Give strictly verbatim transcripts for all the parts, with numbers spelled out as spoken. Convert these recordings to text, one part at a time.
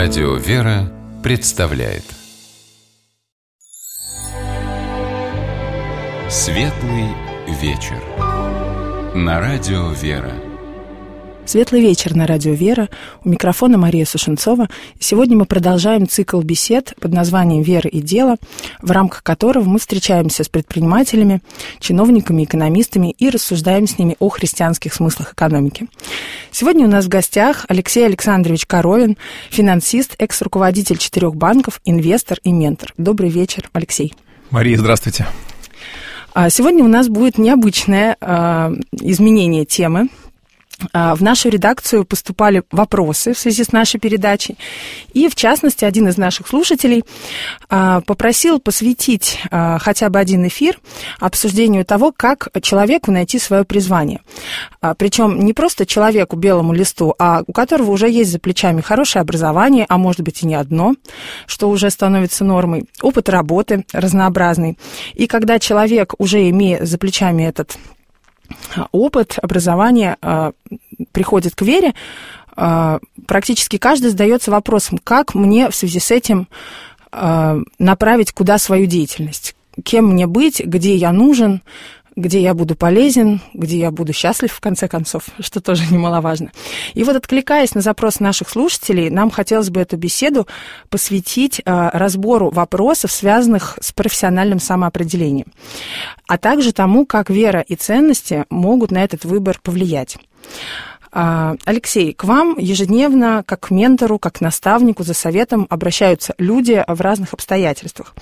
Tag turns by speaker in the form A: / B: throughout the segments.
A: Радио «Вера» представляет Светлый вечер на Радио «Вера».
B: Светлый вечер на Радио «Вера». У микрофона Мария Сушенцова. Сегодня мы продолжаем цикл бесед под названием «Вера и дело», в рамках которого мы встречаемся с предпринимателями, чиновниками, экономистами и рассуждаем с ними о христианских смыслах экономики. Сегодня у нас в гостях Алексей Александрович Коровин, финансист, экс-руководитель четырех банков, инвестор и ментор. Добрый вечер, Алексей.
C: Мария, здравствуйте.
B: Сегодня у нас будет необычное изменение темы. В нашу редакцию поступали вопросы в связи с нашей передачей, и, в частности, один из наших слушателей попросил посвятить хотя бы один эфир обсуждению того, как человеку найти свое призвание. Причем не просто человеку, белому листу, а у которого уже есть за плечами хорошее образование, а может быть и не одно, что уже становится нормой, опыт работы разнообразный. И когда человек, уже имея за плечами этот опыт, образование, э, приходит к вере, э, практически каждый задается вопросом, как мне в связи с этим э, направить куда свою деятельность, кем мне быть, где я нужен, где я буду полезен, где я буду счастлив, в конце концов, что тоже немаловажно. И вот, откликаясь на запрос наших слушателей, нам хотелось бы эту беседу посвятить э, разбору вопросов, связанных с профессиональным самоопределением, а также тому, как вера и ценности могут на этот выбор повлиять. Э, Алексей, к вам ежедневно, как к ментору, как к наставнику за советом обращаются люди в разных обстоятельствах.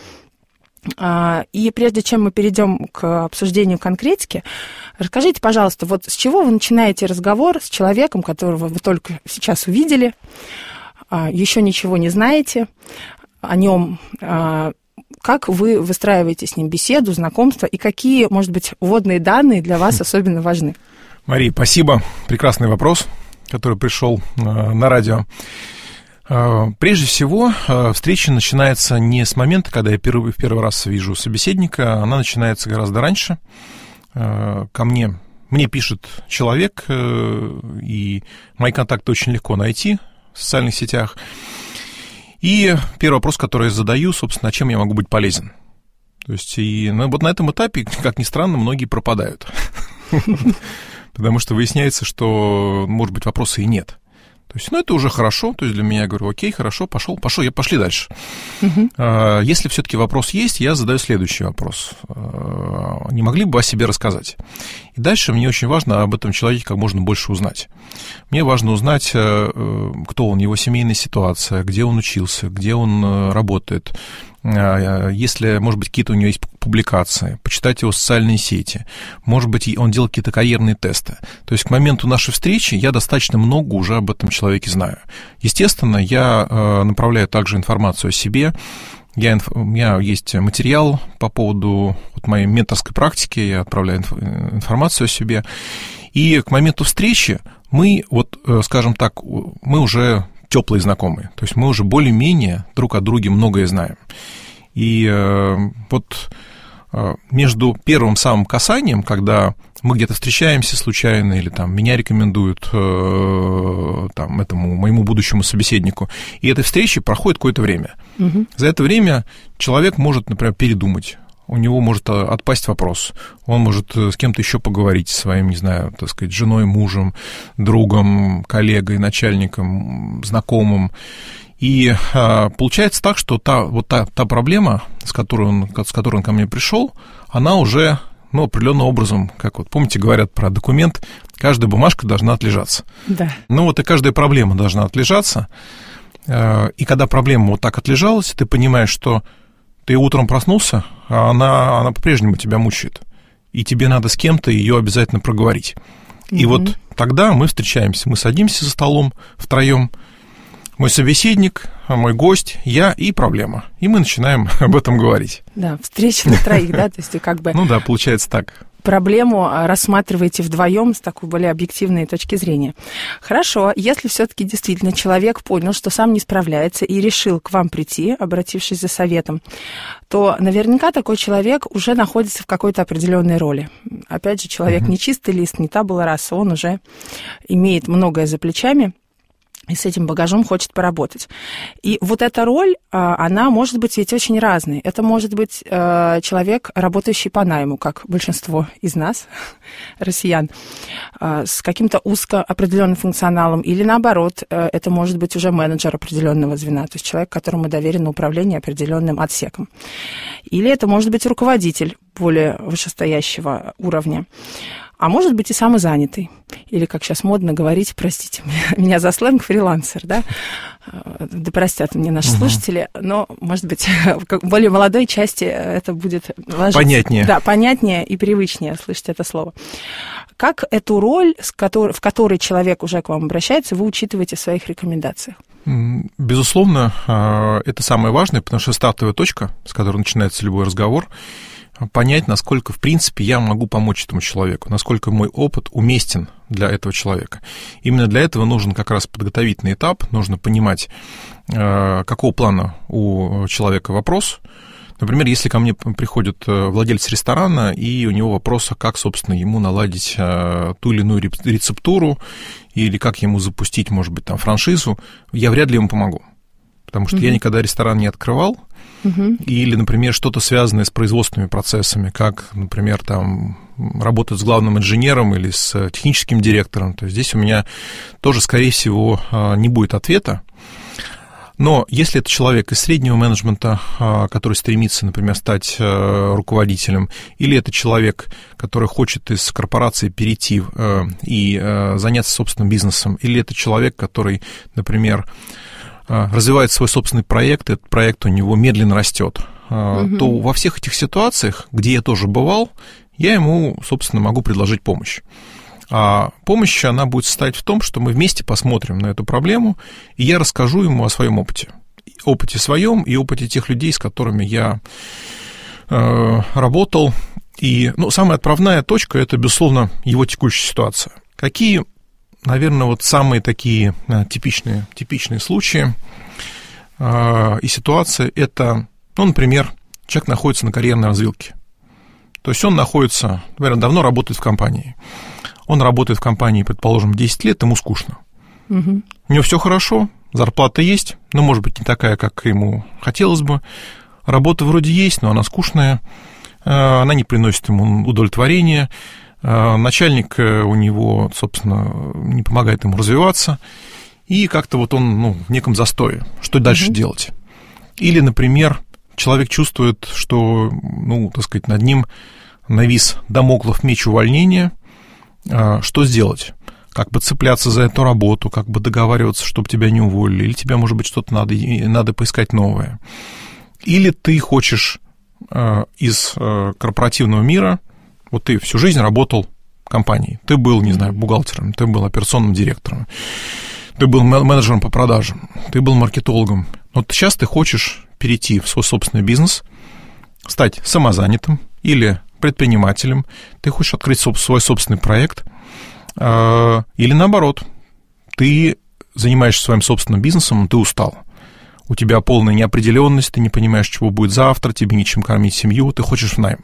B: И прежде чем мы перейдем к обсуждению конкретики, расскажите, пожалуйста, вот с чего вы начинаете разговор с человеком, которого вы только сейчас увидели, еще ничего не знаете о нем, как вы выстраиваете с ним беседу, знакомство, и какие, может быть, вводные данные для вас особенно важны?
C: Мария, спасибо. Прекрасный вопрос, который пришел на радио. Прежде всего, встреча начинается не с момента, когда я первый, в первый раз вижу собеседника, она начинается гораздо раньше. Ко мне, мне пишет человек, и мои контакты очень легко найти в социальных сетях. И первый вопрос, который я задаю, собственно, чем я могу быть полезен. То есть, и ну, вот на этом этапе, как ни странно, многие пропадают. Потому что выясняется, что, может быть, вопроса и нет. То есть, ну, это уже хорошо, то есть для меня, я говорю, окей, хорошо, пошел, пошел, я пошли дальше. Uh-huh. Если все-таки вопрос есть, я задаю следующий вопрос. Не могли бы вы о себе рассказать? И дальше мне очень важно об этом человеке как можно больше узнать. Мне важно узнать, кто он, его семейная ситуация, где он учился, где он работает, если, может быть, какие-то у него есть публикации, почитать его социальные сети, может быть, он делал какие-то карьерные тесты. То есть к моменту нашей встречи я достаточно много уже об этом человеке знаю. Естественно, я направляю также информацию о себе. Я, у меня есть материал по поводу вот моей менторской практики, я отправляю информацию о себе. И к моменту встречи мы, вот, скажем так, мы уже теплые знакомые. То есть мы уже более-менее друг о друге многое знаем. И э, вот э, между первым самым касанием, когда мы где-то встречаемся случайно, или там меня рекомендуют э, там, этому моему будущему собеседнику, и этой встречи проходит какое-то время. Угу. За это время человек может, например, передумать. У него может отпасть вопрос, он может с кем-то еще поговорить, своим, не знаю, так сказать, женой, мужем, другом, коллегой, начальником, знакомым. И а, получается так, что та, вот та, та проблема, с которой, он, с которой он ко мне пришел, она уже, ну, определенным образом, как вот, помните, говорят про документ, каждая бумажка должна отлежаться. Да. Ну, вот и каждая проблема должна отлежаться. И когда проблема вот так отлежалась, ты понимаешь, что ты утром проснулся, а она, она по-прежнему тебя мучает. И тебе надо с кем-то ее обязательно проговорить. Mm-hmm. И вот тогда мы встречаемся, мы садимся за столом втроем, мой собеседник, мой гость, я и проблема. И мы начинаем об этом говорить.
B: Да, встреча на троих, да, то есть как бы...
C: Ну да, получается так.
B: Проблему рассматриваете вдвоем с такой более объективной точки зрения. Хорошо, если все-таки действительно человек понял, что сам не справляется и решил к вам прийти, обратившись за советом, то наверняка такой человек уже находится в какой-то определенной роли. Опять же, человек uh-huh. не чистый лист, не табула раса, он уже имеет многое за плечами. и с этим багажом хочет поработать. И вот эта роль, она может быть ведь очень разной. Это может быть человек, работающий по найму, как большинство из нас, россиян, с каким-то узко определенным функционалом, или наоборот, это может быть уже менеджер определенного звена, то есть человек, которому доверено управление определенным отсеком. Или это может быть руководитель более вышестоящего уровня. А может быть и самозанятый, или, как сейчас модно говорить, простите меня за сленг, фрилансер, да? Да простят мне наши uh-huh. слушатели, но, может быть, в более молодой части это будет ложиться.
C: Понятнее.
B: Да, понятнее и привычнее слышать это слово. Как эту роль, в которой человек уже к вам обращается, вы учитываете в своих рекомендациях?
C: Безусловно, это самое важное, потому что стартовая точка, с которой начинается любой разговор, понять, насколько, в принципе, я могу помочь этому человеку, насколько мой опыт уместен для этого человека. Именно для этого нужен как раз подготовительный этап, нужно понимать, какого плана у человека вопрос. Например, если ко мне приходит владелец ресторана, и у него вопрос, как, собственно, ему наладить ту или иную рецептуру, или как ему запустить, может быть, там, франшизу, я вряд ли ему помогу. Потому что mm-hmm. я никогда ресторан не открывал, mm-hmm. или, например, что-то связанное с производственными процессами, как, например, там, работать с главным инженером или с техническим директором. То есть здесь у меня тоже, скорее всего, не будет ответа. Но если это человек из среднего менеджмента, который стремится, например, стать руководителем, или это человек, который хочет из корпорации перейти и заняться собственным бизнесом, или это человек, который, например, развивает свой собственный проект, этот проект у него медленно растет, угу. то во всех этих ситуациях, где я тоже бывал, я ему, собственно, могу предложить помощь. А помощь, она будет состоять в том, что мы вместе посмотрим на эту проблему, и я расскажу ему о своем опыте. Опыте своем и опыте тех людей, с которыми я э, работал. И, ну, самая отправная точка – это, безусловно, его текущая ситуация. Какие, наверное, вот самые такие типичные, типичные случаи э, и ситуации – это, ну, например, человек находится на карьерной развилке. То есть он находится, наверное, давно работает в компании. Он работает в компании, предположим, десять лет, ему скучно. Угу. У него все хорошо, зарплата есть, но, может быть, не такая, как ему хотелось бы. Работа вроде есть, но она скучная, она не приносит ему удовлетворения. Начальник у него, собственно, не помогает ему развиваться. И как-то вот он, ну, в неком застое. Что дальше угу. делать? Или, например, человек чувствует, что, ну, так сказать, над ним навис дамоклов меч увольнения. Что сделать? Как бы цепляться за эту работу, как бы договариваться, чтобы тебя не уволили, или тебе, может быть, что-то надо, надо поискать новое. Или ты хочешь э, из э, корпоративного мира, вот ты всю жизнь работал в компании, ты был, не знаю, бухгалтером, ты был операционным директором, ты был менеджером по продажам, ты был маркетологом, но сейчас ты хочешь перейти в свой собственный бизнес, стать самозанятым или предпринимателем, ты хочешь открыть свой собственный проект, или наоборот, ты занимаешься своим собственным бизнесом, ты устал. У тебя полная неопределенность, ты не понимаешь, чего будет завтра, тебе нечем кормить семью, ты хочешь в найм.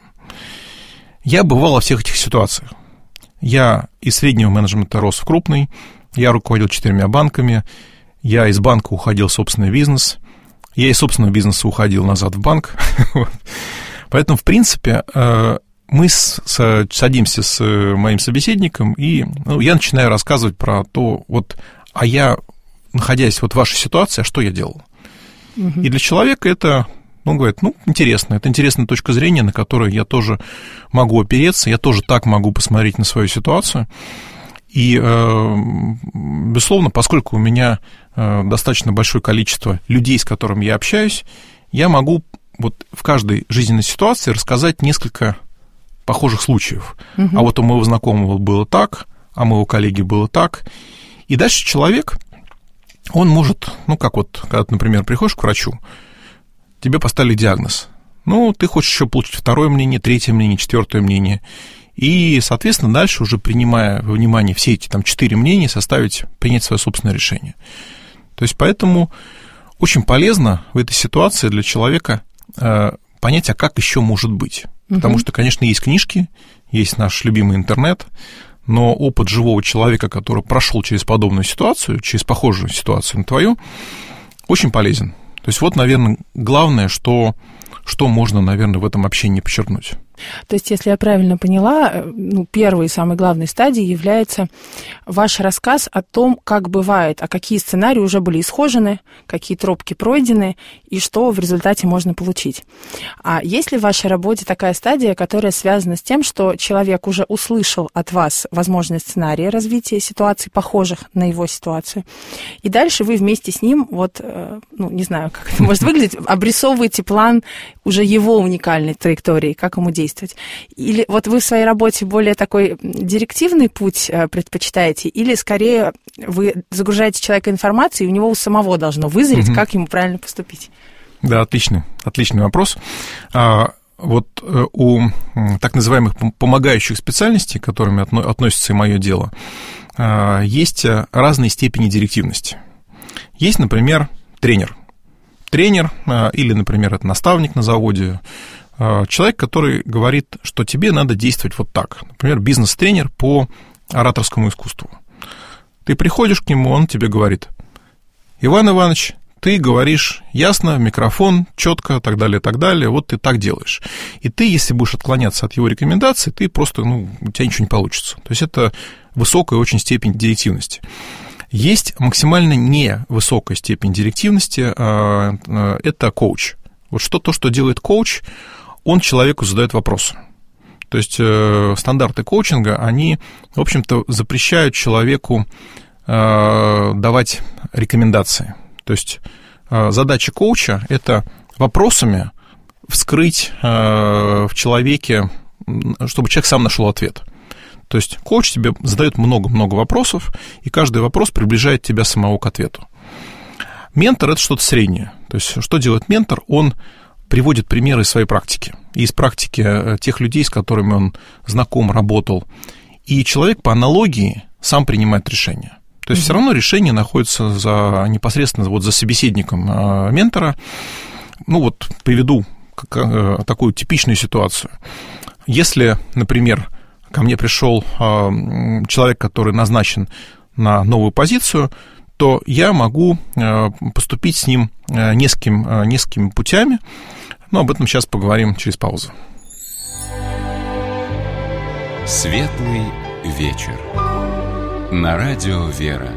C: Я бывал во всех этих ситуациях. Я из среднего менеджмента рос в крупный, я руководил четырьмя банками, я из банка уходил в собственный бизнес, я из собственного бизнеса уходил назад в банк. Поэтому, в принципе, мы с, с, садимся с моим собеседником, и ну, я начинаю рассказывать про то, вот, а я, находясь вот в вашей ситуации, а что я делал? Угу. И для человека это, он говорит, ну, интересно, это интересная точка зрения, на которую я тоже могу опереться, я тоже так могу посмотреть на свою ситуацию. И, э, безусловно, поскольку у меня э, достаточно большое количество людей, с которыми я общаюсь, я могу вот в каждой жизненной ситуации рассказать несколько похожих случаев. Угу. А вот у моего знакомого было так, а у моего коллеги было так. И дальше человек, он может, ну, как вот, когда ты, например, приходишь к врачу, тебе поставили диагноз. Ну, ты хочешь еще получить второе мнение, третье мнение, четвертое мнение. И, соответственно, дальше, уже принимая во внимание все эти там четыре мнения, составить, принять свое собственное решение. То есть, поэтому очень полезно в этой ситуации для человека э, понять, а как еще может быть. Потому что, конечно, есть книжки, есть наш любимый интернет, но опыт живого человека, который прошел через подобную ситуацию, через похожую ситуацию на твою, очень полезен. То есть вот, наверное, главное, что, что можно, наверное, в этом общении подчеркнуть.
B: То есть, если я правильно поняла, ну, первой и самой главной стадией является ваш рассказ о том, как бывает, а какие сценарии уже были исхожены, какие тропки пройдены и что в результате можно получить. А есть ли в вашей работе такая стадия, которая связана с тем, что человек уже услышал от вас возможные сценарии развития ситуаций, похожих на его ситуацию, и дальше вы вместе с ним, вот, ну, не знаю, как это может выглядеть, обрисовываете план уже его уникальной траектории, как ему действовать? Или вот вы в своей работе более такой директивный путь предпочитаете, или скорее вы загружаете человека информацией, и у него у самого должно вызреть, угу. как ему правильно поступить? Да,
C: отличный, отличный вопрос. А, вот у так называемых помогающих специальностей, к которым относится и мое дело, есть разные степени директивности. Есть, например, тренер. Тренер или, например, это наставник на заводе, человек, который говорит, что тебе надо действовать вот так. Например, бизнес-тренер по ораторскому искусству. Ты приходишь к нему, он тебе говорит: Иван Иванович, ты говоришь ясно, в микрофон, четко, так далее, так далее, вот ты так делаешь. И ты, если будешь отклоняться от его рекомендаций, ты просто, ну, у тебя ничего не получится. То есть это высокая очень степень директивности. Есть максимально невысокая степень директивности, это коуч. Вот что то, что делает коуч, он человеку задает вопросы. То есть э, стандарты коучинга, они, в общем-то, запрещают человеку э, давать рекомендации. То есть э, задача коуча – это вопросами вскрыть э, в человеке, чтобы человек сам нашел ответ. То есть коуч тебе задает много-много вопросов, и каждый вопрос приближает тебя самого к ответу. Ментор – это что-то среднее. То есть что делает ментор? Он приводит примеры из своей практики, из практики тех людей, с которыми он знаком, работал. И человек по аналогии сам принимает решение. То есть mm-hmm. все равно решение находится за, непосредственно вот за собеседником а, ментора. Ну вот приведу как, а, такую типичную ситуацию. Если, например, ко мне пришел а, человек, который назначен на новую позицию, то я могу а, поступить с ним а, нескольким, а, несколькими путями. Но об этом сейчас поговорим через паузу.
A: Светлый вечер. На радио «Вера».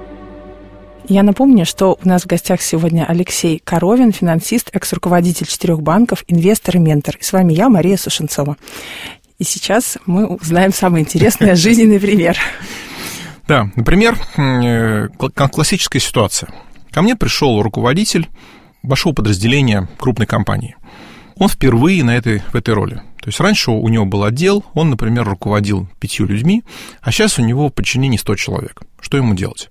B: Я напомню, что у нас в гостях сегодня Алексей Коровин, финансист, экс-руководитель четырех банков, инвестор и ментор. И с вами я, Мария Сушенцова. И сейчас мы узнаем самый интересный жизненный пример.
C: Да, например, классическая ситуация. Ко мне пришел руководитель большого подразделения крупной компании. Он впервые на этой, в этой роли. То есть раньше у него был отдел, он, например, руководил пятью людьми, а сейчас у него в подчинении сто человек. Что ему делать?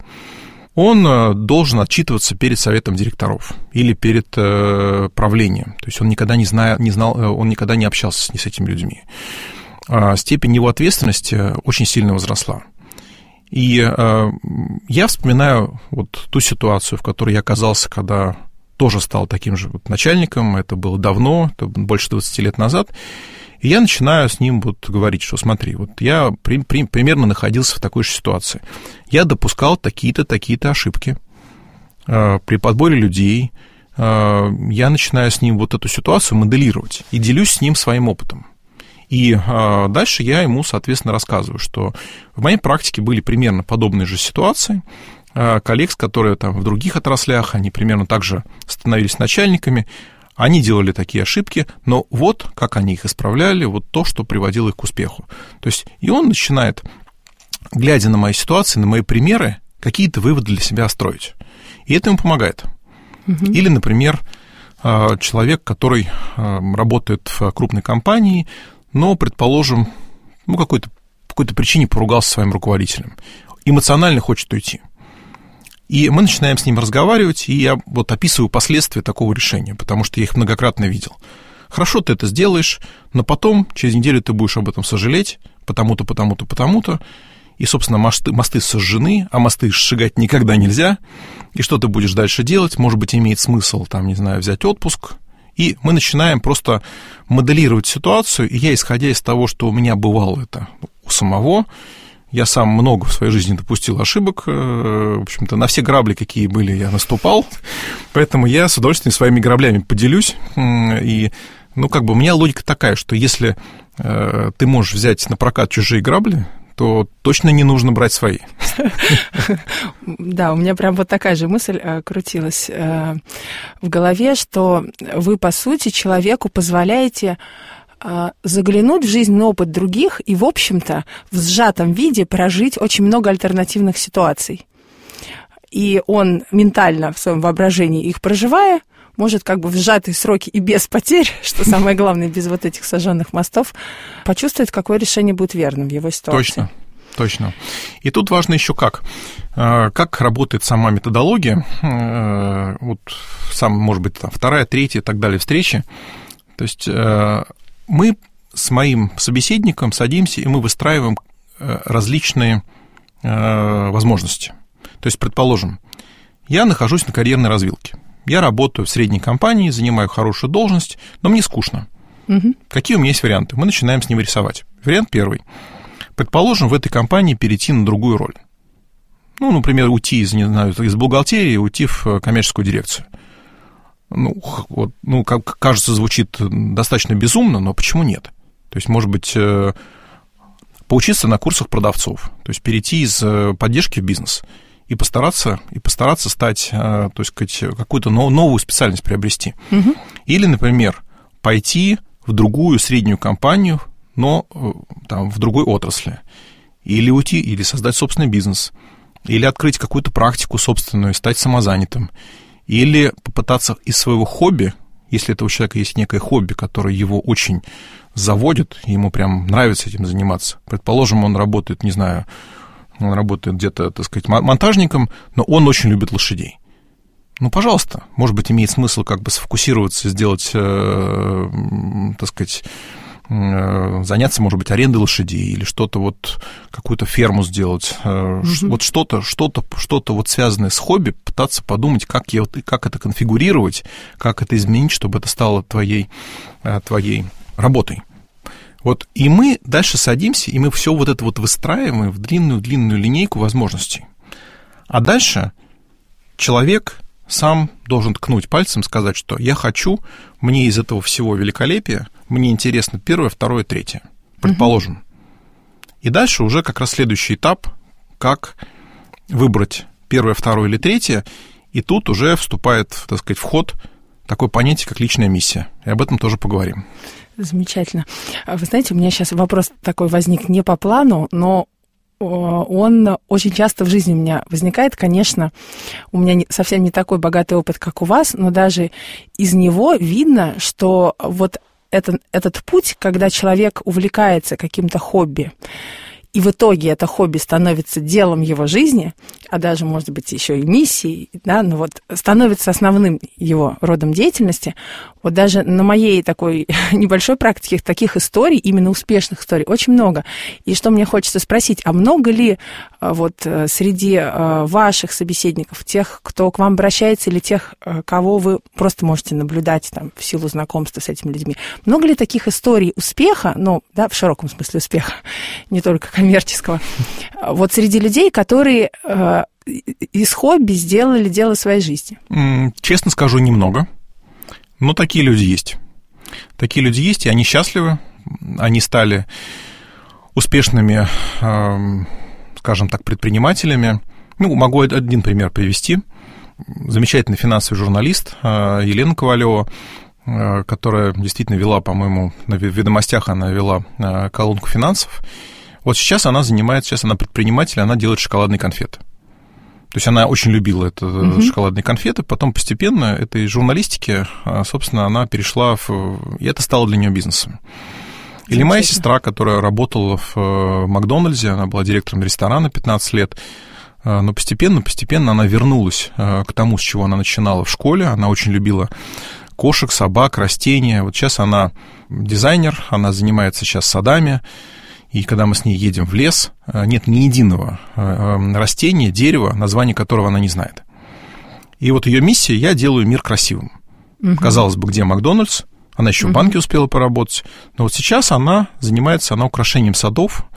C: Он должен отчитываться перед советом директоров или перед э, правлением. То есть он никогда не, зная, не знал, он никогда не общался с, с этими людьми. А степень его ответственности очень сильно возросла. И э, я вспоминаю вот ту ситуацию, в которой я оказался, когда тоже стал таким же вот начальником, это было давно, это больше двадцати лет назад, и я начинаю с ним вот говорить, что смотри, вот я при, при, примерно находился в такой же ситуации. Я допускал такие-то, такие-то ошибки э, при подборе людей, э, я начинаю с ним вот эту ситуацию моделировать и делюсь с ним своим опытом. И э, дальше я ему, соответственно, рассказываю, что в моей практике были примерно подобные же ситуации, коллег, которые там в других отраслях, они примерно так же становились начальниками, они делали такие ошибки, но вот как они их исправляли, вот то, что приводило их к успеху. То есть и он начинает, глядя на мои ситуации, на мои примеры, какие-то выводы для себя строить. И это ему помогает. Угу. Или, например, человек, который работает в крупной компании, но, предположим, ну, какой-то, по какой-то причине поругался со своим руководителем, эмоционально хочет уйти. И мы начинаем с ним разговаривать, и я вот описываю последствия такого решения, потому что я их многократно видел. Хорошо, ты это сделаешь, но потом, через неделю ты будешь об этом сожалеть, потому-то, потому-то, потому-то, и, собственно, мосты, мосты сожжены, а мосты сжигать никогда нельзя, и что ты будешь дальше делать? Может быть, имеет смысл, там, не знаю, взять отпуск, и мы начинаем просто моделировать ситуацию, и я, исходя из того, что у меня бывало это у самого, Я сам много в своей жизни допустил ошибок. В общем-то, на все грабли, какие были, я наступал. Поэтому я с удовольствием своими граблями поделюсь. И, ну, как бы у меня логика такая, что если ты можешь взять на прокат чужие грабли, то точно не нужно брать свои.
B: Да, у меня прям вот такая же мысль крутилась в голове, что вы, по сути, человеку позволяете заглянуть в жизненный опыт других и, в общем-то, в сжатом виде прожить очень много альтернативных ситуаций. И он ментально в своем воображении их проживая, может как бы в сжатые сроки и без потерь, что самое главное, без вот этих сожженных мостов, почувствовать, какое решение будет верным в его ситуации.
C: Точно, точно. И тут важно еще как. Как работает сама методология, вот сам, может быть, там, вторая, третья и так далее встречи. То есть мы с моим собеседником садимся, и мы выстраиваем различные возможности. То есть, предположим, я нахожусь на карьерной развилке. Я работаю в средней компании, занимаю хорошую должность, но мне скучно. Угу. Какие у меня есть варианты? Мы начинаем с ними рисовать. Вариант первый. Предположим, в этой компании перейти на другую роль. Ну, например, уйти из, не знаю, из бухгалтерии, уйти в коммерческую дирекцию. Ну, вот, ну, как кажется, звучит достаточно безумно, но почему нет? То есть, может быть, поучиться на курсах продавцов, то есть перейти из поддержки в бизнес и постараться, и постараться стать, то есть, какую-то новую специальность приобрести. Угу. Или, например, пойти в другую среднюю компанию, но там, в другой отрасли. Или уйти, или создать собственный бизнес. Или открыть какую-то практику собственную и стать самозанятым. Или попытаться из своего хобби, если это у человека есть некое хобби, которое его очень заводит, и ему прям нравится этим заниматься. Предположим, он работает, не знаю, он работает где-то, так сказать, монтажником, но он очень любит лошадей. Ну, пожалуйста, может быть, имеет смысл как бы сфокусироваться, сделать, э, так сказать, э, заняться, может быть, арендой лошадей или что-то вот, какую-то ферму сделать, э, mm-hmm. вот что-то, что-то, что-то вот связанное с хобби, пытаться подумать, как, я, как это конфигурировать, как это изменить, чтобы это стало твоей, твоей работой. Вот, и мы дальше садимся, и мы все вот это вот выстраиваем в длинную-длинную линейку возможностей. А дальше человек сам должен ткнуть пальцем, сказать, что я хочу, мне из этого всего великолепия, мне интересно первое, второе, третье, предположим. Uh-huh. И дальше уже как раз следующий этап, как выбрать первое, второе или третье, и тут уже вступает, так сказать, в ход такое понятие, как личная миссия. И об этом тоже поговорим.
B: Замечательно. Вы знаете, у меня сейчас вопрос такой возник не по плану, но он очень часто в жизни у меня возникает. Конечно, у меня совсем не такой богатый опыт, как у вас, но даже из него видно, что вот это, этот путь, когда человек увлекается каким-то хобби, и в итоге это хобби становится делом его жизни, а даже, может быть, еще и миссией, да, ну вот становится основным его родом деятельности. Вот даже на моей такой небольшой практике таких историй, именно успешных историй, очень много. И что мне хочется спросить, а много ли вот среди ваших собеседников, тех, кто к вам обращается, или тех, кого вы просто можете наблюдать там, в силу знакомства с этими людьми, много ли таких историй успеха, ну, да, в широком смысле успеха, не только коммерческого, вот среди людей, которые э, из хобби сделали дело своей жизни?
C: Честно скажу, немного, но такие люди есть. Такие люди есть, и они счастливы, они стали успешными, э, скажем так, предпринимателями. Ну, могу один пример привести. Замечательный финансовый журналист э, Елена Ковалева, э, которая действительно вела, по-моему, на «Ведомостях» она вела э, колонку финансов. Вот сейчас она занимается, сейчас она предприниматель, она делает шоколадные конфеты. То есть она очень любила это, uh-huh. шоколадные конфеты, потом постепенно этой журналистики, собственно, она перешла в... И это стало для нее бизнесом. Или моя сестра, которая работала в Макдональдсе, она была директором ресторана пятнадцать лет, но постепенно, постепенно она вернулась к тому, с чего она начинала в школе. Она очень любила кошек, собак, растения. Вот сейчас она дизайнер, она занимается сейчас садами. И когда мы с ней едем в лес, нет ни единого растения, дерева, название которого она не знает. И вот ее миссия — я делаю мир красивым. Угу. Казалось бы, где Макдональдс? Она еще угу. в банке успела поработать. Но вот сейчас она занимается она украшением садов.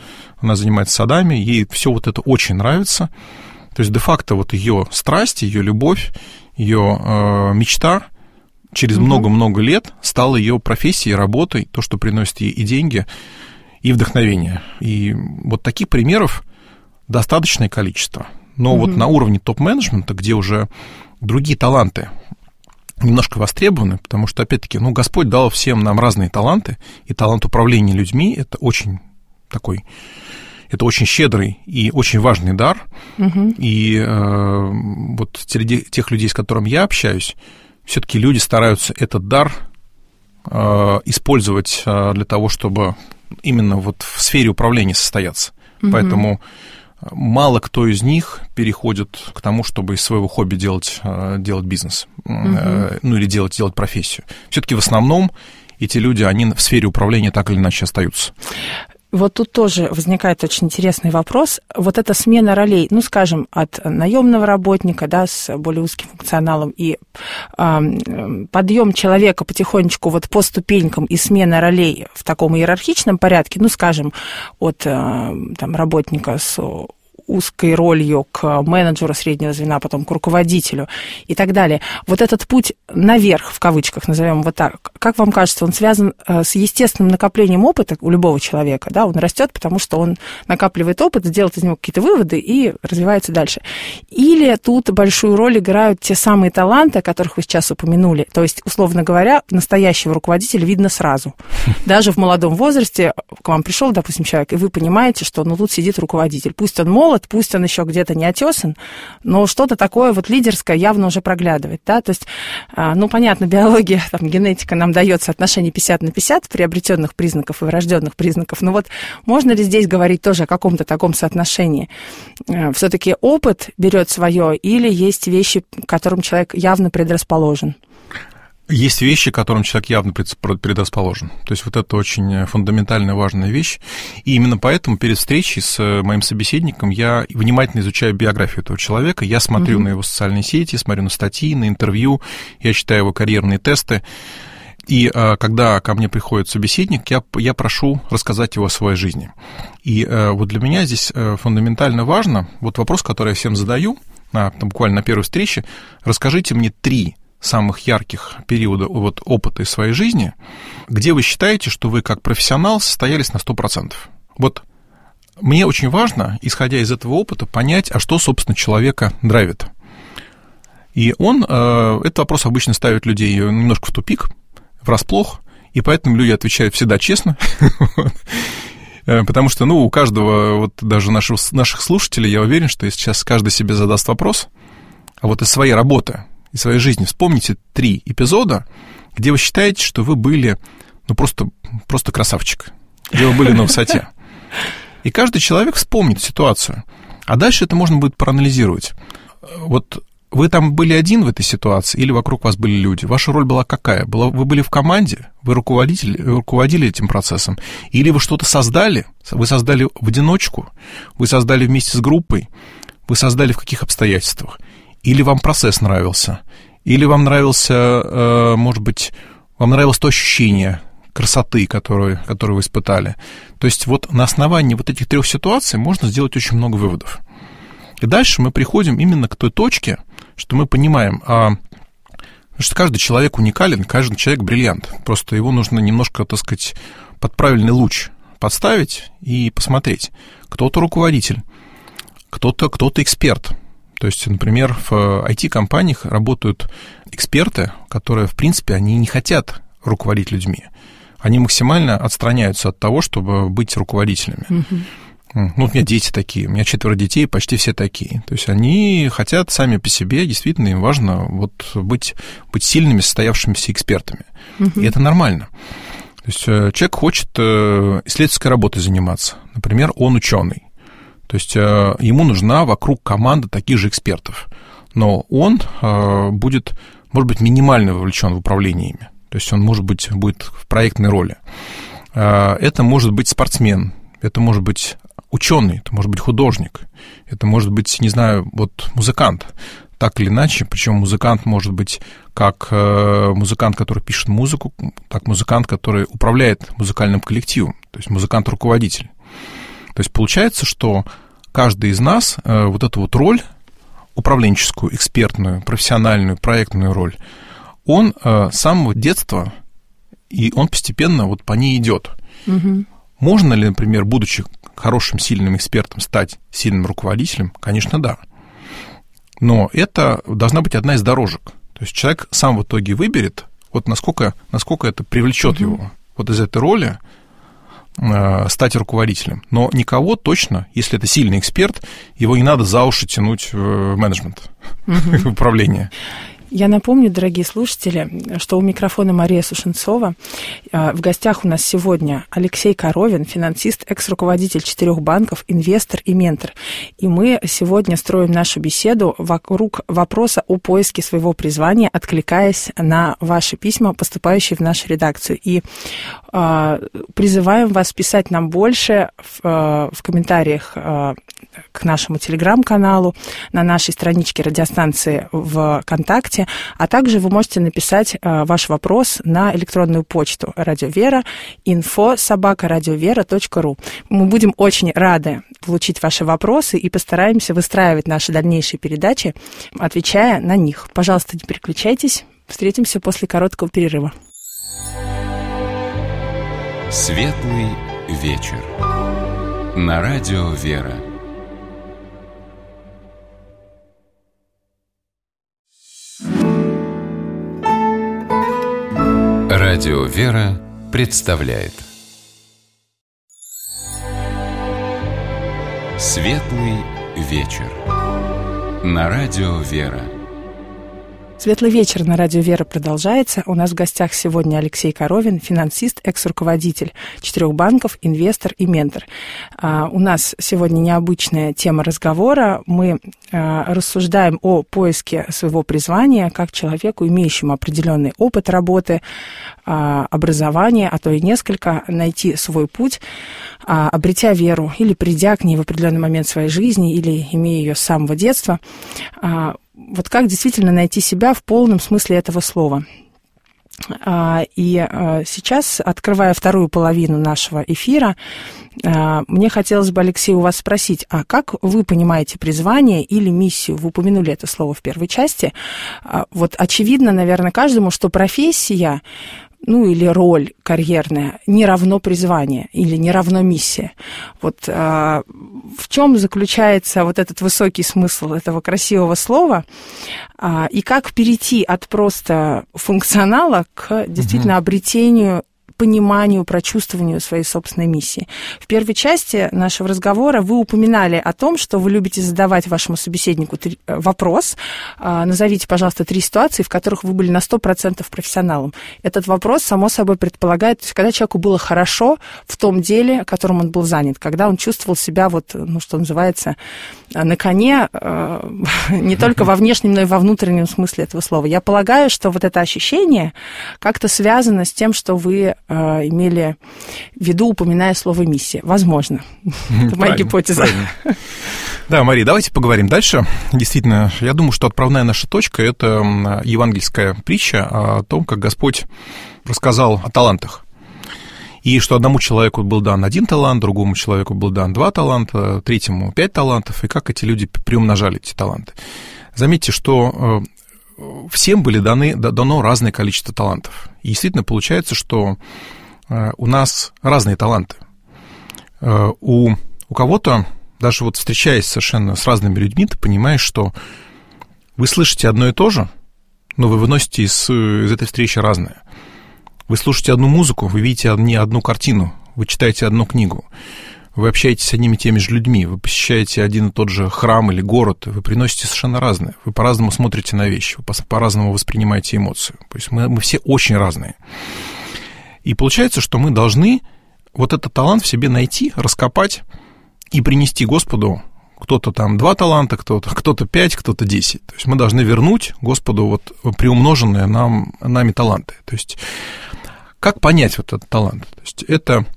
C: она занимается садами, ей все вот это очень нравится. То есть де-факто вот ее страсть, ее любовь, ее э, мечта через много-много лет стала ее профессией, работой, то, что приносит ей и деньги, и вдохновение. И вот таких примеров достаточное количество. Но mm-hmm. вот на уровне топ-менеджмента, где уже другие таланты немножко востребованы, потому что, опять-таки, ну, Господь дал всем нам разные таланты, и талант управления людьми — это очень такой, это очень щедрый и очень важный дар. Mm-hmm. И э, вот среди тех людей, с которыми я общаюсь, все-таки люди стараются этот дар э, использовать э, для того, чтобы именно вот в сфере управления состояться. Mm-hmm. Поэтому мало кто из них переходит к тому, чтобы из своего хобби делать, делать бизнес, uh-huh. ну или делать, делать профессию. Все-таки в основном эти люди, они в сфере управления так или иначе остаются.
B: Вот тут тоже возникает очень интересный вопрос. Вот эта смена ролей, ну, скажем, от наемного работника, да, с более узким функционалом, и э, подъем человека потихонечку вот по ступенькам и смена ролей в таком иерархичном порядке, ну, скажем, от э, там, работника с узкой ролью к менеджеру среднего звена, потом к руководителю и так далее. Вот этот путь наверх, в кавычках, назовем его так, как вам кажется, он связан с естественным накоплением опыта у любого человека, да, он растет, потому что он накапливает опыт, сделает из него какие-то выводы и развивается дальше. Или тут большую роль играют те самые таланты, о которых вы сейчас упомянули, то есть, условно говоря, настоящего руководителя видно сразу. Даже в молодом возрасте к вам пришел, допустим, человек, и вы понимаете, что ну тут сидит руководитель, пусть он молод, пусть он еще где-то не отесан, но что-то такое вот лидерское явно уже проглядывает, да, то есть, ну, понятно, биология, там, генетика нам дает соотношение пятьдесят на пятьдесят приобретенных признаков и врожденных признаков, но вот можно ли здесь говорить тоже о каком-то таком соотношении? Все-таки опыт берет свое или есть вещи, к которым человек явно предрасположен?
C: Есть вещи, к которым человек явно предрасположен. То есть вот это очень фундаментальная, важная вещь. И именно поэтому перед встречей с моим собеседником я внимательно изучаю биографию этого человека. Я смотрю uh-huh. на его социальные сети, смотрю на статьи, на интервью, я читаю его карьерные тесты. И а, когда ко мне приходит собеседник, я, я прошу рассказать его о своей жизни. И а, вот для меня здесь а, фундаментально важно, вот вопрос, который я всем задаю, на, там, буквально на первой встрече, расскажите мне три самых ярких периода вот, опыта из своей жизни, где вы считаете, что вы как профессионал состоялись на сто процентов. Вот мне очень важно, исходя из этого опыта, понять, а что, собственно, человека драйвит. И он, э, этот вопрос обычно ставит людей немножко в тупик, врасплох, и поэтому люди отвечают всегда честно, потому что, ну, у каждого, вот даже наших, наших слушателей, я уверен, что сейчас каждый себе задаст вопрос, а вот из своей работы, из своей жизни вспомните три эпизода, где вы считаете, что вы были, ну, просто, просто красавчик, где вы были на высоте. И каждый человек вспомнит ситуацию. А дальше это можно будет проанализировать. Вот вы там были один в этой ситуации или вокруг вас были люди? Ваша роль была какая? Была, вы были в команде? Вы руководитель, руководили этим процессом? Или вы что-то создали? Вы создали в одиночку? Вы создали вместе с группой? Вы создали в каких обстоятельствах? Или вам процесс нравился? Или вам нравился, может быть, вам нравилось то ощущение красоты, которое, которое вы испытали? То есть вот на основании вот этих трех ситуаций можно сделать очень много выводов. И дальше мы приходим именно к той точке, что мы понимаем, а, что каждый человек уникален, каждый человек бриллиант. Просто его нужно немножко, так сказать, под правильный луч подставить и посмотреть. Кто-то руководитель, кто-то, кто-то эксперт. То есть, например, в ай ти-компаниях работают эксперты, которые, в принципе, они не хотят руководить людьми. Они максимально отстраняются от того, чтобы быть руководителями. Mm-hmm. Ну, у меня дети такие, у меня четверо детей, почти все такие. То есть они хотят сами по себе, действительно, им важно вот быть, быть сильными, состоявшимися экспертами. Mm-hmm. И это нормально. То есть человек хочет исследовательской работой заниматься. Например, он ученый. То есть ему нужна вокруг команда таких же экспертов. Но он будет, может быть, минимально вовлечен в управление ими. То есть он, может быть, будет в проектной роли. Это может быть спортсмен, это может быть ученый, это может быть художник, это может быть, не знаю, вот музыкант. Так или иначе, причем музыкант может быть как музыкант, который пишет музыку, так музыкант, который управляет музыкальным коллективом, то есть музыкант-руководитель. То есть получается, что каждый из нас вот эту вот роль, управленческую, экспертную, профессиональную, проектную роль, он с самого детства, и он постепенно вот по ней идет. Угу. Можно ли, например, будучи хорошим, сильным экспертом, стать сильным руководителем? Конечно, да. Но это должна быть одна из дорожек. То есть человек сам в итоге выберет, вот насколько, насколько это привлечет угу. его вот из этой роли э, стать руководителем. Но никого точно, если это сильный эксперт, его не надо за уши тянуть в менеджмент, угу. в управление.
B: Я напомню, дорогие слушатели, что у микрофона Мария Сушенцова. В гостях у нас сегодня Алексей Коровин, финансист, экс-руководитель четырех банков, инвестор и ментор. И мы сегодня строим нашу беседу вокруг вопроса о поиске своего призвания, откликаясь на ваши письма, поступающие в нашу редакцию. И э, призываем вас писать нам больше в, э, в комментариях э, к нашему телеграм-каналу, на нашей страничке радиостанции ВКонтакте, а также вы можете написать э, ваш вопрос на электронную почту радиовера инфо собака радиовера точка ру. Мы будем очень рады получить ваши вопросы и постараемся выстраивать наши дальнейшие передачи, отвечая на них. Пожалуйста, не переключайтесь. Встретимся после короткого перерыва.
A: Светлый вечер. На радио «Вера». Радио «Вера» представляет Светлый вечер. На радио «Вера».
B: Светлый вечер на радио «Вера» продолжается. У нас в гостях сегодня Алексей Коровин, финансист, экс-руководитель четырех банков, инвестор и ментор. А, у нас сегодня необычная тема разговора. Мы а, рассуждаем о поиске своего призвания как человеку, имеющему определенный опыт работы, а, образование, а то и несколько, найти свой путь, а, обретя веру или придя к ней в определенный момент своей жизни, или имея ее с самого детства. А, Вот как действительно найти себя в полном смысле этого слова. И сейчас, открывая вторую половину нашего эфира, мне хотелось бы, Алексей, у вас спросить, а как вы понимаете призвание или миссию? Вы упомянули это слово в первой части. Вот очевидно, наверное, каждому, что профессия, ну, или роль карьерная не равно призвание или не равно миссия. Вот а, в чем заключается вот этот высокий смысл этого красивого слова, а, и как перейти от просто функционала к действительно угу. обретению, пониманию, прочувствованию своей собственной миссии. В первой части нашего разговора вы упоминали о том, что вы любите задавать вашему собеседнику три, вопрос. Назовите, пожалуйста, три ситуации, в которых вы были на сто процентов профессионалом. Этот вопрос, само собой, предполагает, то есть, когда человеку было хорошо в том деле, которым он был занят, когда он чувствовал себя, вот, ну, что называется, на коне, не только во внешнем, но и во внутреннем смысле этого слова. Я полагаю, что вот это ощущение как-то связано с тем, что вы имели в виду, упоминая слово «миссия». Возможно. Это моя гипотеза.
C: Да, Мария, давайте поговорим дальше. Действительно, я думаю, что отправная наша точка – это евангельская притча о том, как Господь рассказал о талантах. И что одному человеку был дан один талант, другому человеку был дан два таланта, третьему пять талантов, и как эти люди приумножали эти таланты. Заметьте, что всем были даны, дано разное количество талантов. И действительно получается, что у нас разные таланты. У, у кого-то, даже вот встречаясь совершенно с разными людьми, ты понимаешь, что вы слышите одно и то же, но вы выносите из, из этой встречи разное. Вы слушаете одну музыку, вы видите не одну картину, вы читаете одну книгу. Вы общаетесь с одними и теми же людьми, вы посещаете один и тот же храм или город, вы приносите совершенно разное, вы по-разному смотрите на вещи, вы по-разному воспринимаете эмоции. То есть мы, мы все очень разные. И получается, что мы должны вот этот талант в себе найти, раскопать и принести Господу. Кто-то там два таланта, кто-то, кто-то пять, кто-то десять. То есть мы должны вернуть Господу вот приумноженные нам, нами таланты. То есть как понять вот этот талант? То есть это...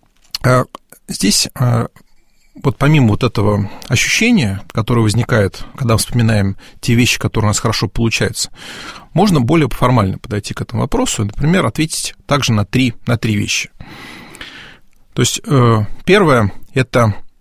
C: Здесь вот помимо вот этого ощущения, которое возникает, когда вспоминаем те вещи, которые у нас хорошо получаются, можно более формально подойти к этому вопросу и, например, ответить также на три, на три вещи. То есть первое – это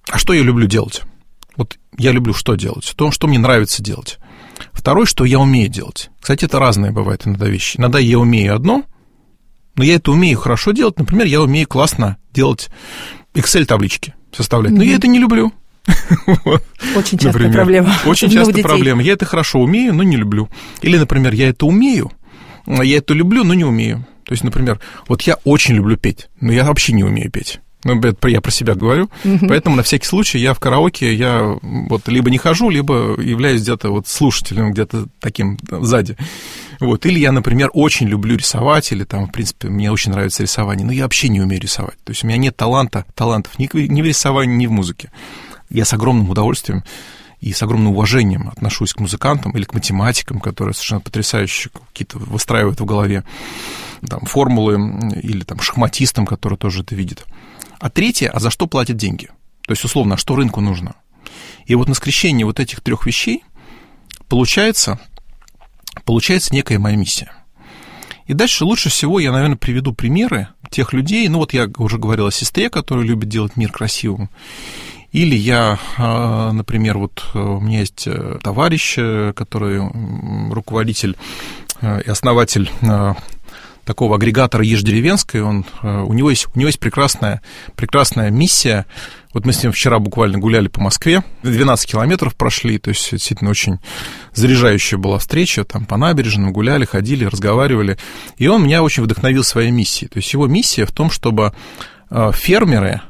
C: а что я люблю делать? Вот я люблю что делать? То, что мне нравится делать. Второе, что я умею делать. Кстати, это разные бывают иногда вещи. Иногда я умею одно, но я это умею хорошо делать. Например, я умею классно делать Excel-таблички, составлять. Но mm-hmm. я это не люблю.
B: Очень частая например. проблема.
C: Очень частая проблема. Я это хорошо умею, но не люблю. Или, например, я это умею, я это люблю, но не умею. То есть, например, вот я очень люблю петь, но я вообще не умею петь. Ну, это я про себя говорю, mm-hmm. поэтому на всякий случай я в караоке, я вот либо не хожу, либо являюсь где-то вот слушателем, где-то таким сзади. Вот. Или я, например, очень люблю рисовать, или там, в принципе, мне очень нравится рисование, но я вообще не умею рисовать. То есть у меня нет таланта, талантов ни в рисовании, ни в музыке. Я с огромным удовольствием и с огромным уважением отношусь к музыкантам или к математикам, которые совершенно потрясающе какие-то выстраивают в голове там, формулы, или там, шахматистам, которые тоже это видят. А третье, а за что платят деньги? То есть, условно, а что рынку нужно? И вот на скрещении вот этих трех вещей получается, получается некая моя миссия. И дальше лучше всего я, наверное, приведу примеры тех людей, ну вот я уже говорил о сестре, которая любит делать мир красивым. Или я, например, вот у меня есть товарищ, который руководитель и основатель такого агрегатора Еждеревенской, он, у, него есть, у него есть прекрасная, прекрасная миссия. Вот мы с ним вчера буквально гуляли по Москве, двенадцать километров прошли, то есть действительно очень заряжающая была встреча, там по набережным гуляли, ходили, разговаривали, и он меня очень вдохновил своей миссией. То есть его миссия в том, чтобы фермеры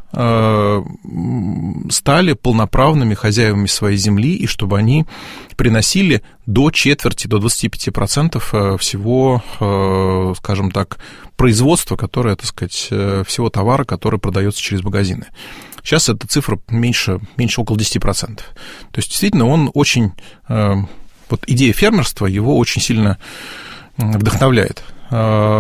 C: стали полноправными хозяевами своей земли, и чтобы они приносили до четверти, до двадцати пяти процентов всего, скажем так, производства, которое, так сказать, всего товара, который продается через магазины. Сейчас эта цифра меньше, меньше около десяти процентов. То есть, действительно, он очень... Вот идея фермерства его очень сильно вдохновляет. У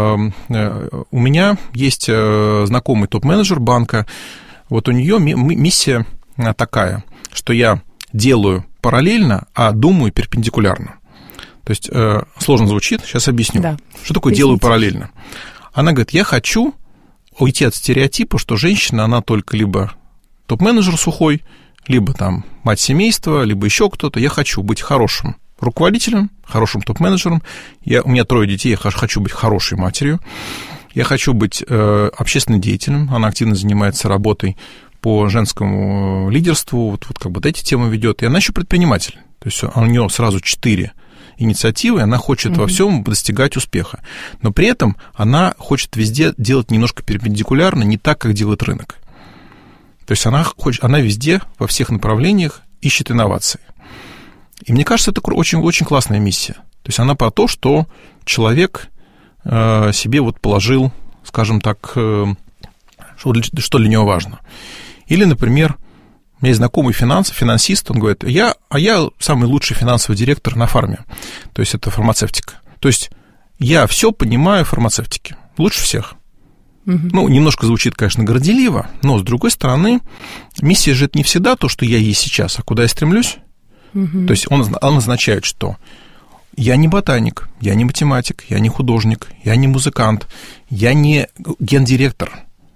C: меня есть знакомый топ-менеджер банка. Вот у нее миссия такая, что я делаю параллельно, а думаю перпендикулярно. То есть сложно звучит, сейчас объясню. Да. Что такое делаю параллельно? Она говорит, я хочу уйти от стереотипа, что женщина, она только либо топ-менеджер сухой, либо там мать семейства, либо еще кто-то. Я хочу быть хорошим руководителем, хорошим топ-менеджером. Я, у меня трое детей, я хочу быть хорошей матерью. Я хочу быть э, общественным деятелем. Она активно занимается работой по женскому лидерству. Вот, вот как бы вот эти темы ведет. И она еще предприниматель. То есть у нее сразу четыре инициативы, она хочет mm-hmm. во всем достигать успеха. Но при этом она хочет везде делать немножко перпендикулярно, не так, как делает рынок. То есть она, хочет, она везде, во всех направлениях ищет инновации. И мне кажется, это очень, очень классная миссия. То есть она про то, что человек э, себе вот положил, скажем так, э, что, для, что для него важно. Или, например, у меня есть знакомый финанс, финансист, он говорит, я, а я самый лучший финансовый директор на фарме. То есть это фармацевтика. То есть я все понимаю в фармацевтике. Лучше всех. Угу. Ну, немножко звучит, конечно, горделиво, но, с другой стороны, миссия же это не всегда то, что я есть сейчас, а куда я стремлюсь. Угу. То есть он, он означает, что я не ботаник, я не математик, я не художник, я не музыкант, я не гендиректор,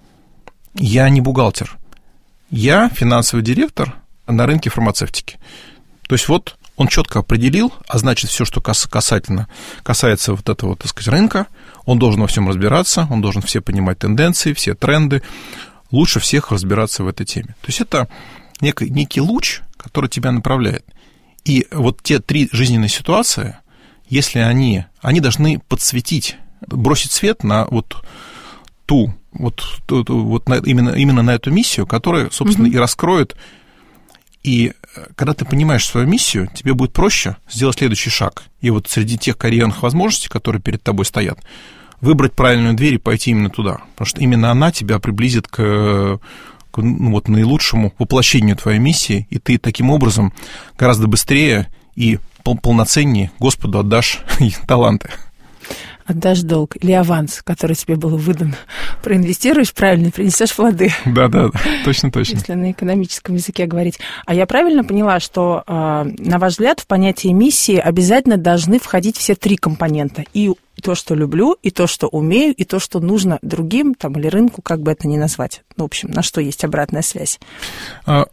C: я не бухгалтер. Я финансовый директор на рынке фармацевтики. То есть вот он четко определил, а значит, все, что касательно, касается вот этого, так сказать, рынка, он должен во всем разбираться, он должен все понимать тенденции, все тренды, лучше всех разбираться в этой теме. То есть это некий, некий луч, который тебя направляет. И вот те три жизненные ситуации, если они, они должны подсветить, бросить свет на вот ту, вот, ту, ту, вот на, именно, именно на эту миссию, которая, собственно, mm-hmm. и раскроет. И когда ты понимаешь свою миссию, тебе будет проще сделать следующий шаг. И вот среди тех карьерных возможностей, которые перед тобой стоят, выбрать правильную дверь и пойти именно туда. Потому что именно она тебя приблизит к... Ну, вот, наилучшему воплощению твоей миссии, и ты таким образом гораздо быстрее и пол- полноценнее Господу отдашь таланты.
B: Отдашь долг или аванс, который тебе был выдан. Проинвестируешь правильно, принесешь плоды.
C: Да-да, точно-точно.
B: Если на экономическом языке говорить. А я правильно поняла, что, на ваш взгляд, в понятие миссии обязательно должны входить все три компонента. И то, что люблю, и то, что умею, и то, что нужно другим там, или рынку, как бы это ни назвать. Ну, в общем, на что есть обратная связь.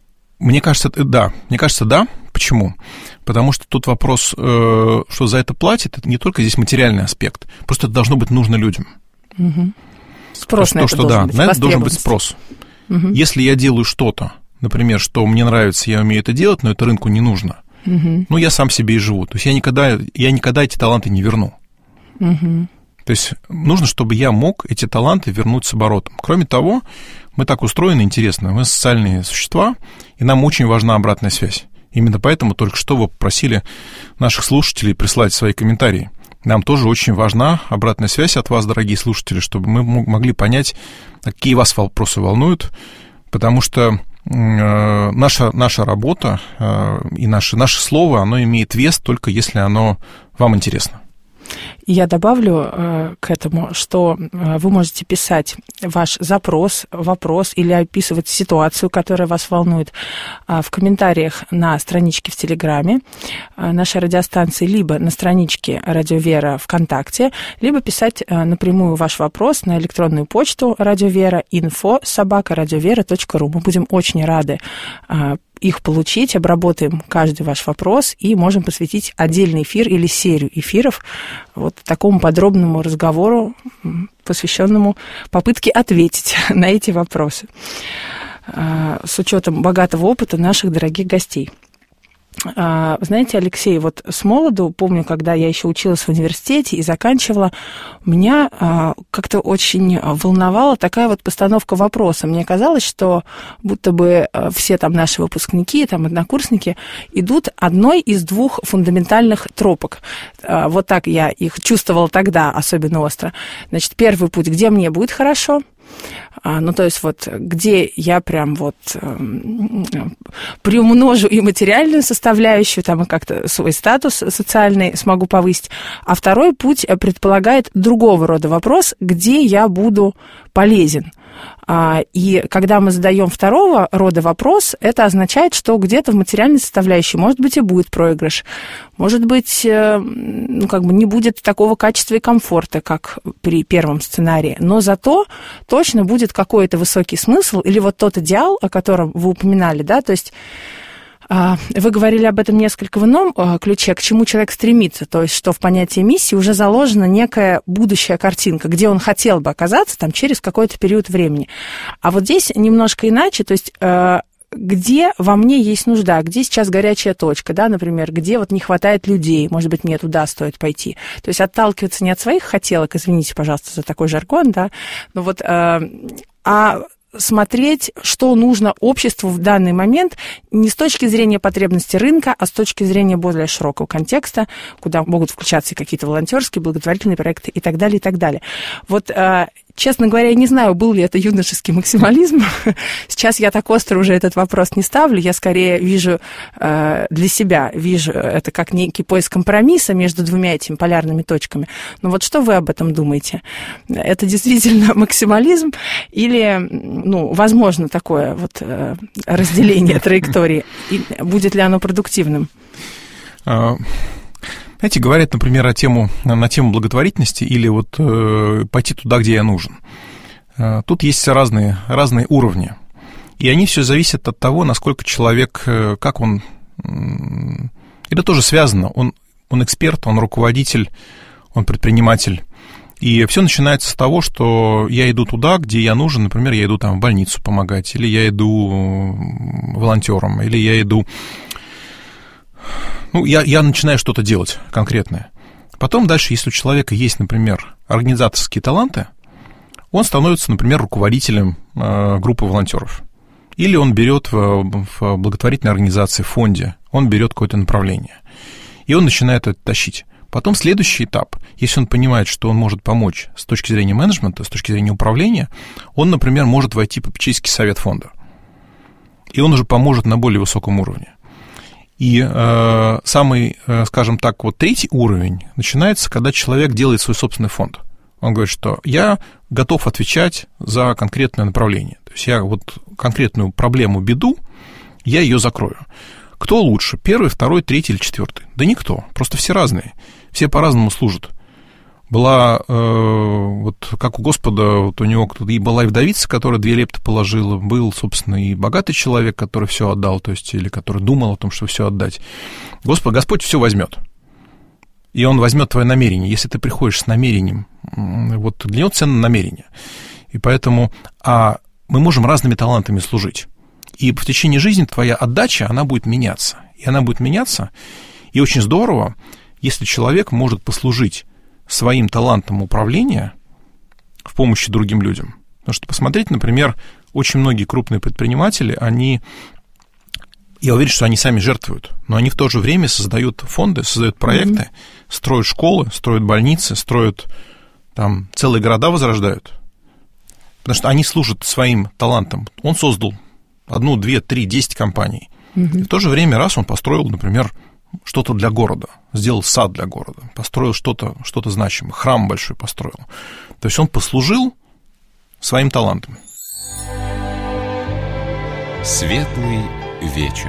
C: Мне кажется, да. Мне кажется, да. Почему? Потому что тут вопрос, что за это платят, это не только здесь материальный аспект. Просто это должно быть нужно людям.
B: Угу. Спрос
C: то,
B: на это
C: что,
B: должен
C: да,
B: быть,
C: на это должен быть спрос. Угу. Если я делаю что-то, например, что мне нравится, я умею это делать, но это рынку не нужно, угу. ну, я сам себе и живу. То есть я никогда, я никогда эти таланты не верну. Угу. То есть нужно, чтобы я мог эти таланты вернуть с оборотом. Кроме того, мы так устроены, интересно, мы социальные существа, и нам очень важна обратная связь. Именно поэтому только что вы попросили наших слушателей прислать свои комментарии. Нам тоже очень важна обратная связь от вас, дорогие слушатели, чтобы мы могли понять, какие вас вопросы волнуют, потому что э, наша, наша работа э, и наше, наше слово, оно имеет вес только если оно вам интересно.
B: Я добавлю э, к этому, что э, вы можете писать ваш запрос, вопрос или описывать ситуацию, которая вас волнует, э, в комментариях на страничке в Телеграме э, нашей радиостанции, либо на страничке Радио Вера ВКонтакте, либо писать э, напрямую ваш вопрос на электронную почту Радио Вера инфо собака радиовера точка ру. Мы будем очень рады э, их получить, обработаем каждый ваш вопрос и можем посвятить отдельный эфир или серию эфиров вот такому подробному разговору, посвященному попытке ответить на эти вопросы с учетом богатого опыта наших дорогих гостей. Знаете, Алексей, вот с молоду, помню, когда я еще училась в университете и заканчивала, меня как-то очень волновала такая вот постановка вопроса. Мне казалось, что будто бы все там наши выпускники, там однокурсники идут одной из двух фундаментальных тропок. Вот так я их чувствовала тогда особенно остро. Значит, первый путь, где мне будет хорошо. Ну, то есть вот где я прям вот э, приумножу и материальную составляющую, там и как-то свой статус социальный смогу повысить. А второй путь предполагает другого рода вопрос, где я буду полезен. И когда мы задаем второго рода вопрос, это означает, что где-то в материальной составляющей, может быть, и будет проигрыш, может быть, ну, как бы не будет такого качества и комфорта, как при первом сценарии, но зато точно будет какой-то высокий смысл или вот тот идеал, о котором вы упоминали, да, то есть вы говорили об этом несколько в ином ключе, к чему человек стремится, то есть что в понятии миссии уже заложена некая будущая картинка, где он хотел бы оказаться там через какой-то период времени. А вот здесь немножко иначе, то есть где во мне есть нужда, где сейчас горячая точка, да, например, где вот не хватает людей, может быть, мне туда стоит пойти. То есть отталкиваться не от своих хотелок, извините, пожалуйста, за такой жаргон, да, но вот, а смотреть, что нужно обществу в данный момент не с точки зрения потребности рынка, а с точки зрения более широкого контекста, куда могут включаться какие-то волонтерские, благотворительные проекты и так далее, и так далее. Вот, честно говоря, я не знаю, был ли это юношеский максимализм. Сейчас я так остро уже этот вопрос не ставлю. Я скорее вижу для себя, вижу это как некий поиск компромисса между двумя этими полярными точками. Но вот что вы об этом думаете? Это действительно максимализм или, ну, возможно такое вот разделение траектории? И будет ли оно продуктивным?
C: Знаете, говорят, например, о тему, на тему благотворительности или вот э, пойти туда, где я нужен. Э, тут есть разные, разные уровни. И они все зависят от того, насколько человек, э, как он... Э, это тоже связано. Он, он эксперт, он руководитель, он предприниматель. И все начинается с того, что я иду туда, где я нужен. Например, я иду там в больницу помогать, или я иду волонтером, или я иду... Ну, я, я начинаю что-то делать конкретное. Потом дальше, если у человека есть, например, организаторские таланты, он становится, например, руководителем э, группы волонтеров. Или он берет в, в благотворительной организации, в фонде, он берет какое-то направление. И он начинает это тащить. Потом следующий этап, если он понимает, что он может помочь с точки зрения менеджмента, с точки зрения управления, он, например, может войти в попечительский совет фонда. И он уже поможет на более высоком уровне. И э, самый, э, скажем так, вот третий уровень начинается, когда человек делает свой собственный фонд. Он говорит, что я готов отвечать за конкретное направление. То есть я вот конкретную проблему, беду, я ее закрою. Кто лучше? Первый, второй, третий или четвертый? Да никто. Просто все разные. Все по-разному служат. Была, э, вот как у Господа, вот у него и была и вдовица, которая две лепты положила, был, собственно, и богатый человек, который все отдал, то есть, или который думал о том, что все отдать. Господь, Господь все возьмет. И Он возьмет твое намерение. Если ты приходишь с намерением, вот для Него ценно намерение. И поэтому а мы можем разными талантами служить. И в течение жизни твоя отдача, она будет меняться. И она будет меняться. И очень здорово, если человек может послужить своим талантом управления в помощи другим людям. Потому что посмотрите, например, очень многие крупные предприниматели, они, я уверен, что они сами жертвуют, но они в то же время создают фонды, создают проекты, mm-hmm. строят школы, строят больницы, строят там целые города, возрождают. Потому что они служат своим талантом. Он создал одну, две, три, десять компаний. Mm-hmm. И в то же время раз он построил, например, что-то для города, сделал сад для города, построил что-то, что-то значимое, храм большой построил. То есть он послужил своим талантом.
A: Светлый вечер.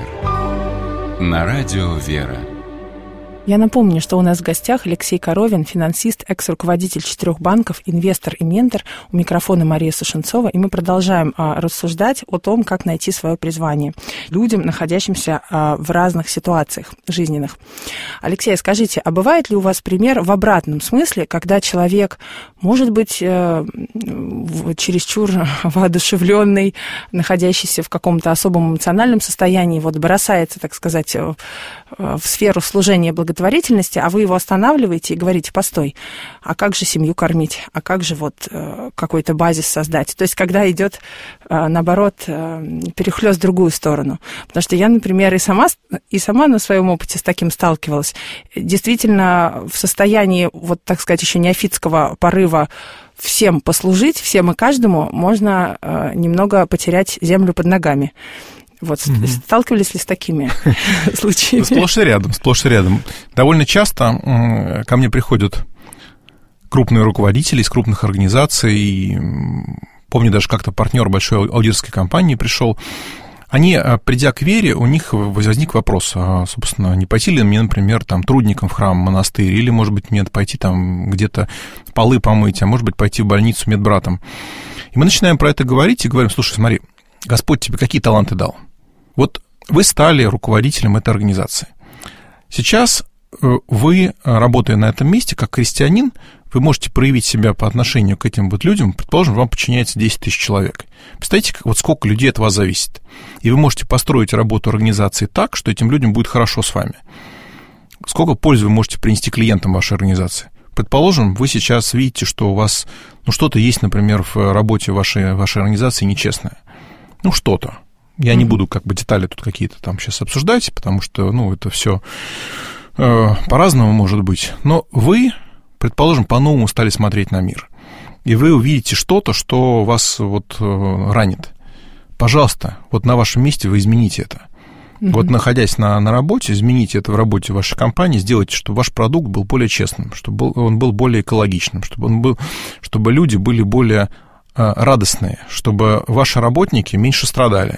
A: На радио «Вера».
B: Я напомню, что у нас в гостях Алексей Коровин, финансист, экс-руководитель четырех банков, инвестор и ментор. У микрофона Мария Сушенцова. И мы продолжаем а, рассуждать о том, как найти свое призвание людям, находящимся а, в разных ситуациях жизненных. Алексей, скажите, а бывает ли у вас пример в обратном смысле, когда человек, может быть, э, чересчур воодушевленный, находящийся в каком-то особом эмоциональном состоянии, вот бросается, так сказать, в сферу служения благотворительности, благотворительности, а вы его останавливаете и говорите: постой, а как же семью кормить, а как же вот э, какой-то базис создать? То есть когда идет, э, наоборот, э, перехлёст в другую сторону. Потому что я, например, и сама, и сама на своем опыте с таким сталкивалась. Действительно, в состоянии, вот так сказать, еще неофитского порыва всем послужить, всем и каждому, можно э, немного потерять землю под ногами. Вот, mm-hmm. сталкивались ли с такими случаями?
C: Сплошь и рядом, сплошь и рядом. Довольно часто ко мне приходят крупные руководители из крупных организаций. И помню, даже как-то партнер большой аудиторской компании пришел. Они, придя к вере, у них возник вопрос, а, собственно, не пойти ли мне, например, там, трудником в храм, в монастырь, или, может быть, мне пойти там где-то полы помыть, а может быть, пойти в больницу медбратом. И мы начинаем про это говорить и говорим: слушай, смотри, Господь тебе какие таланты дал? Вот вы стали руководителем этой организации. Сейчас вы, работая на этом месте, как христианин, вы можете проявить себя по отношению к этим вот людям. Предположим, вам подчиняется десять тысяч человек. Представляете, вот сколько людей от вас зависит. И вы можете построить работу организации так, что этим людям будет хорошо с вами. Сколько пользы вы можете принести клиентам вашей организации. Предположим, вы сейчас видите, что у вас ну, что-то есть, например, в работе вашей, вашей организации нечестное. Ну, что-то. Я mm-hmm. не буду как бы детали тут какие-то там сейчас обсуждать, потому что, ну, это все э, по-разному может быть. Но вы, предположим, по-новому стали смотреть на мир. И вы увидите что-то, что вас вот э, ранит. Пожалуйста, вот на вашем месте вы измените это. Mm-hmm. Вот находясь на, на работе, измените это в работе вашей компании, сделайте, чтобы ваш продукт был более честным, чтобы он был более экологичным, чтобы, он был, чтобы люди были более радостные, чтобы ваши работники меньше страдали,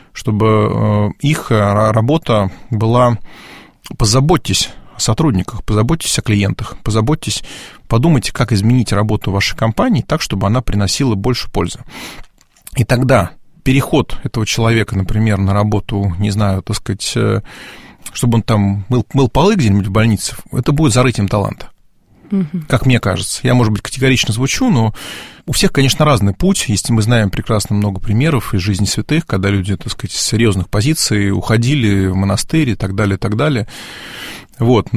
C: чтобы их работа была... Позаботьтесь о сотрудниках, позаботьтесь о клиентах, позаботьтесь, подумайте, как изменить работу вашей компании так, чтобы она приносила больше пользы. И тогда переход этого человека, например, на работу, не знаю, так сказать, чтобы он там мыл, мыл полы где-нибудь в больнице, это будет зарытием таланта. Как мне кажется. Я, может быть, категорично звучу, но у всех, конечно, разный путь. Если мы знаем прекрасно много примеров из жизни святых, когда люди, так сказать, с серьезных позиций уходили в монастырь и так далее, и так далее. Вот,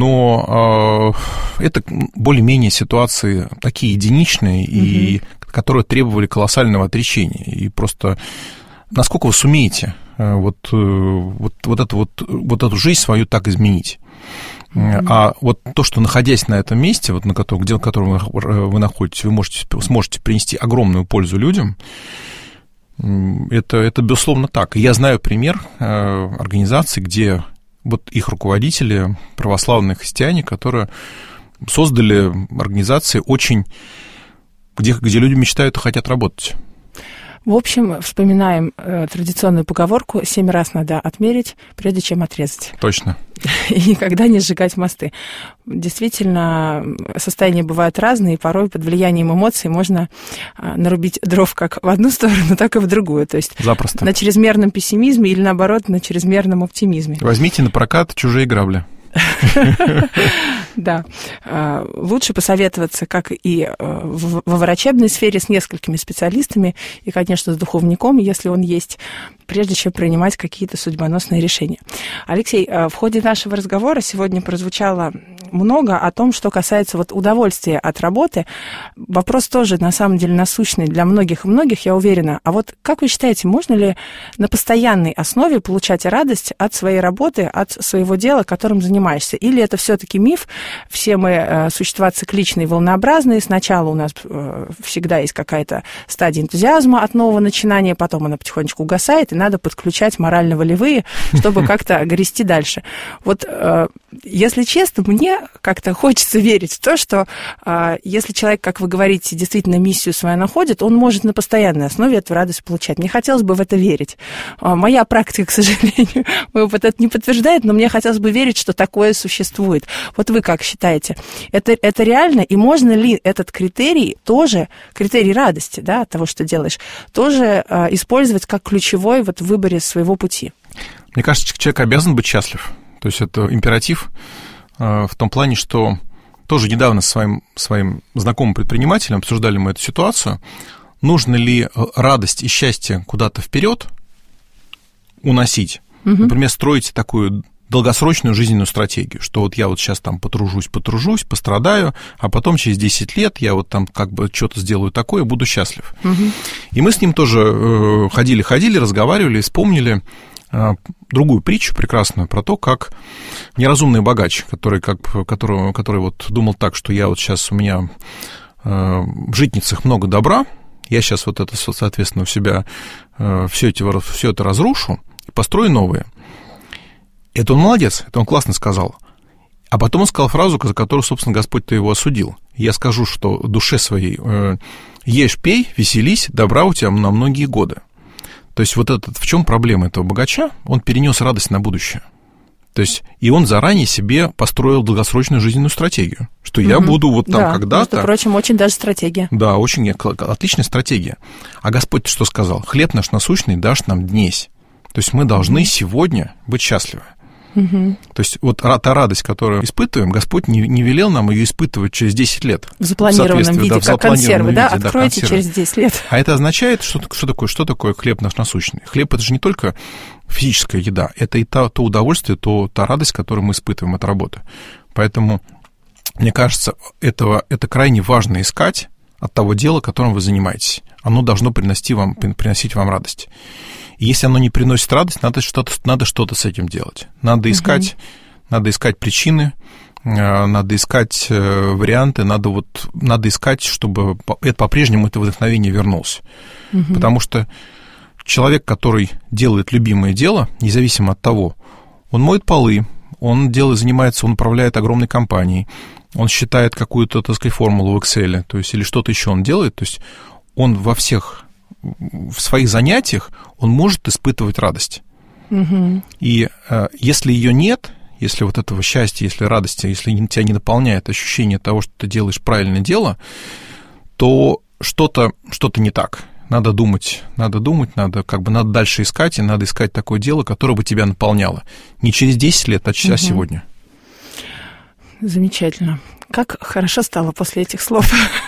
C: но э, это более-менее ситуации такие единичные, mm-hmm. и которые требовали колоссального отречения. И просто насколько вы сумеете э, вот, э, вот, вот, эту, вот, вот эту жизнь свою так изменить. Mm-hmm. А вот то, что, находясь на этом месте, вот на котором, где, в котором вы, вы находитесь, вы можете, сможете принести огромную пользу людям, это, это безусловно так. И я знаю пример э, организаций, где вот их руководители, православные христиане, которые создали организации очень, где, где люди мечтают и хотят работать.
B: В общем, вспоминаем э, традиционную поговорку: семь раз надо отмерить, прежде чем отрезать.
C: Точно.
B: И никогда не сжигать мосты. Действительно, состояния бывают разные, и порой под влиянием эмоций можно э, нарубить дров как в одну сторону, так и в другую. То есть
C: запросто.
B: На чрезмерном пессимизме или, наоборот, на чрезмерном оптимизме.
C: Возьмите на прокат «Чужие грабли».
B: Да. Лучше посоветоваться, как и во врачебной сфере, с несколькими специалистами и, конечно, с духовником, если он есть, прежде чем принимать какие-то судьбоносные решения. Алексей, в ходе нашего разговора сегодня прозвучало много о том, что касается вот удовольствия от работы. Вопрос тоже, на самом деле, насущный для многих и многих, я уверена. А вот как вы считаете, можно ли на постоянной основе получать радость от своей работы, от своего дела, которым занимаешься? Или это все-таки миф? Все мы э, существа цикличные, волнообразные. Сначала у нас э, всегда есть какая-то стадия энтузиазма от нового начинания, потом она потихонечку угасает, и надо подключать морально-волевые, чтобы как-то грести дальше. Вот, э, если честно, мне как-то хочется верить в то, что э, если человек, как вы говорите, действительно миссию свою находит, он может на постоянной основе эту радость получать. Мне хотелось бы в это верить. Э, моя практика, к сожалению, мой опыт это не подтверждает, но мне хотелось бы верить, что такое существует. Вот вы как считаете, это, это реально? И можно ли этот критерий тоже, критерий радости, да, от того, что делаешь, тоже э, использовать как ключевой вот в выборе своего пути?
C: Мне кажется, человек обязан быть счастлив. То есть это императив э, в том плане, что тоже недавно с своим, своим знакомым предпринимателем обсуждали мы эту ситуацию. Нужно ли радость и счастье куда-то вперед уносить? Угу. Например, строить такую долгосрочную жизненную стратегию, что вот я вот сейчас там потружусь, потружусь, пострадаю, а потом через десять лет я вот там как бы что-то сделаю такое, буду счастлив. Угу. И мы с ним тоже ходили-ходили, разговаривали, вспомнили другую притчу прекрасную про то, как неразумный богач, который, как, который, который вот думал так, что я вот сейчас у меня в житницах много добра, я сейчас вот это, соответственно, у себя все, эти, все это разрушу и построю новые. Это он молодец, это он классно сказал. А потом он сказал фразу, за которую, собственно, Господь-то его осудил. Я скажу, что душе своей э, ешь, пей, веселись, добра у тебя на многие годы. То есть вот этот, в чем проблема этого богача? Он перенес радость на будущее. То есть и он заранее себе построил долгосрочную жизненную стратегию, что я угу. буду вот там
B: да,
C: когда-то...
B: между прочим, очень даже стратегия.
C: Да, очень отличная стратегия. А Господь что сказал? Хлеб наш насущный дашь нам днесь. То есть мы должны сегодня быть счастливы. Угу. То есть вот та радость, которую испытываем, Господь не, не велел нам ее испытывать через десять лет.
B: В запланированном виде,
C: да, в
B: как консервы, да?
C: Виде,
B: Откройте
C: да,
B: через десять лет.
C: А это означает, что, что, такое, что такое хлеб наш насущный? Хлеб — это же не только физическая еда, это и та, то удовольствие, то, та радость, которую мы испытываем от работы. Поэтому, мне кажется, этого, это крайне важно искать от того дела, которым вы занимаетесь. Оно должно приносить вам, приносить вам радость. И если оно не приносит радость, надо что-то, надо что-то с этим делать. Надо искать, uh-huh. надо искать причины, надо искать варианты, надо, вот, надо искать, чтобы это, по-прежнему это вдохновение вернулось. Uh-huh. Потому что человек, который делает любимое дело, независимо от того, он моет полы, он делает, занимается, он управляет огромной компанией, он считает какую-то, так сказать, формулу в Excel, то есть, или что-то еще он делает, то есть он во всех... в своих занятиях он может испытывать радость. Угу. И э, если ее нет, если вот этого счастья, если радости, если тебя не наполняет ощущение того, что ты делаешь правильное дело, то что-то, что-то не так. Надо думать, надо думать, надо как бы надо дальше искать, и надо искать такое дело, которое бы тебя наполняло. Не через десять лет, а угу. сегодня.
B: Замечательно. Как хорошо стало после этих слов.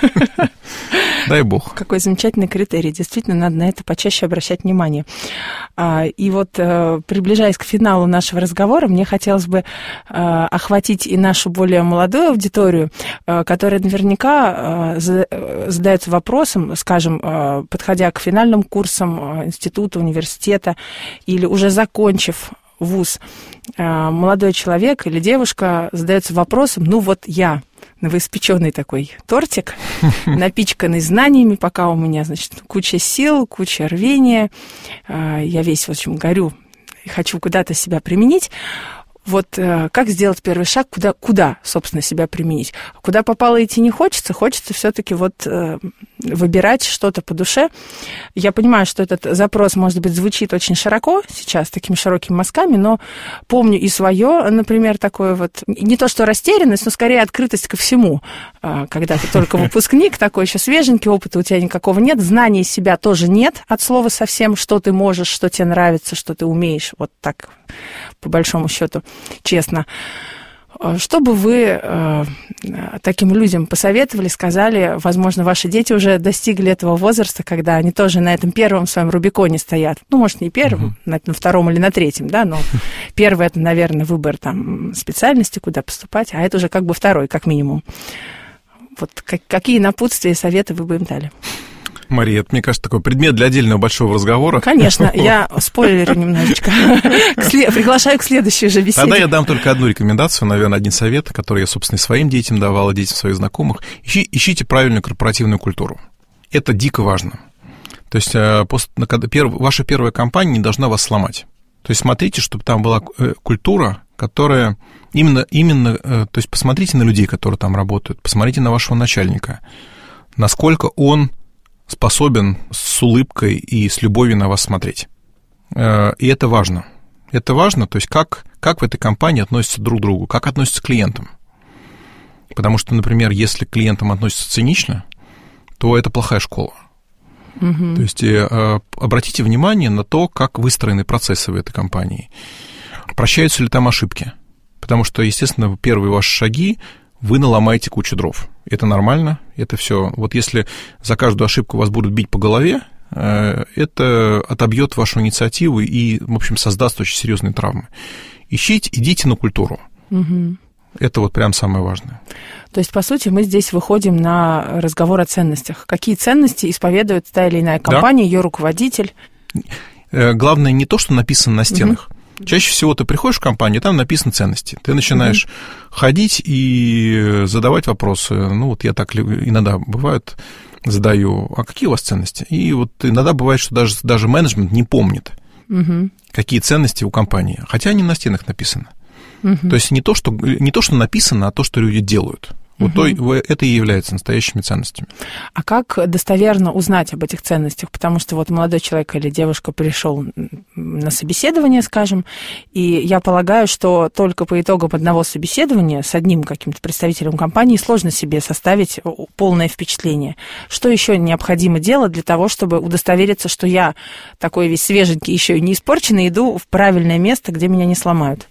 C: Дай бог.
B: Какой замечательный критерий. Действительно, надо на это почаще обращать внимание. И вот, приближаясь к финалу нашего разговора, мне хотелось бы охватить и нашу более молодую аудиторию, которая наверняка задается вопросом, скажем, подходя к финальным курсам института, университета, или уже закончив вуз, молодой человек или девушка задается вопросом: ну вот я, новоиспеченный такой тортик, напичканный знаниями, пока у меня, значит, куча сил, куча рвения, я весь, в общем, горю и хочу куда-то себя применить. Вот э, как сделать первый шаг, куда, куда, собственно, себя применить? Куда попало идти не хочется, хочется все-таки вот э, выбирать что-то по душе. Я понимаю, что этот запрос, может быть, звучит очень широко сейчас, такими широкими мазками, но помню и свое, например, такое вот, не то что растерянность, но скорее открытость ко всему. Э, когда ты только выпускник, такой еще свеженький, опыта у тебя никакого нет, знаний себя тоже нет от слова совсем, что ты можешь, что тебе нравится, что ты умеешь, вот так, по большому счету. Честно. Что бы вы э, таким людям посоветовали, сказали, возможно, ваши дети уже достигли этого возраста, когда они тоже на этом первом своем Рубиконе стоят. Ну, может, не первом, uh-huh. на, на втором или на третьем, да, но первый – это, наверное, выбор там, специальности, куда поступать, а это уже как бы второй, как минимум. Вот как, какие напутствия и советы вы бы им дали?
C: Мария, это, мне кажется, такой предмет для отдельного большого разговора.
B: Конечно, я спойлерю немножечко. Приглашаю к следующей же беседе.
C: Тогда я дам только одну рекомендацию, наверное, один совет, который я, собственно, и своим детям давал, и детям своих знакомых. Ищи, ищите правильную корпоративную культуру. Это дико важно. То есть ваша первая компания не должна вас сломать. То есть смотрите, чтобы там была культура, которая именно, именно, то есть посмотрите на людей, которые там работают, посмотрите на вашего начальника, насколько он способен с улыбкой и с любовью на вас смотреть. И это важно. Это важно, то есть как, как в этой компании относятся друг к другу, как относятся к клиентам. Потому что, например, если к клиентам относятся цинично, то это плохая школа. Угу. То есть обратите внимание на то, как выстроены процессы в этой компании. Прощаются ли там ошибки? Потому что, естественно, первые ваши шаги вы наломаете кучу дров. Это нормально, это все. Вот если за каждую ошибку вас будут бить по голове, это отобьет вашу инициативу и, в общем, создаст очень серьезные травмы. Ищите, идите на культуру. Угу. Это вот прям самое важное.
B: То есть, по сути, мы здесь выходим на разговор о ценностях. Какие ценности исповедует та или иная компания, да. Ее руководитель?
C: Главное не то, что написано на стенах. Угу. Чаще всего ты приходишь в компанию, там написаны ценности. Ты начинаешь mm-hmm. ходить и задавать вопросы. Ну, вот я так иногда бывает задаю, а какие у вас ценности? И вот иногда бывает, что даже, даже менеджмент не помнит, mm-hmm. какие ценности у компании. Хотя они на стенах написаны. Mm-hmm. То есть не то, что, не то, что написано, а то, что люди делают. Вот угу. то, это и является настоящими ценностями.
B: А как достоверно узнать об этих ценностях? Потому что вот молодой человек или девушка пришел на собеседование, скажем, и я полагаю, что только по итогам одного собеседования с одним каким-то представителем компании сложно себе составить полное впечатление. Что еще необходимо делать для того, чтобы удостовериться, что я такой весь свеженький, еще и не испорченный, иду в правильное место, где меня не сломают?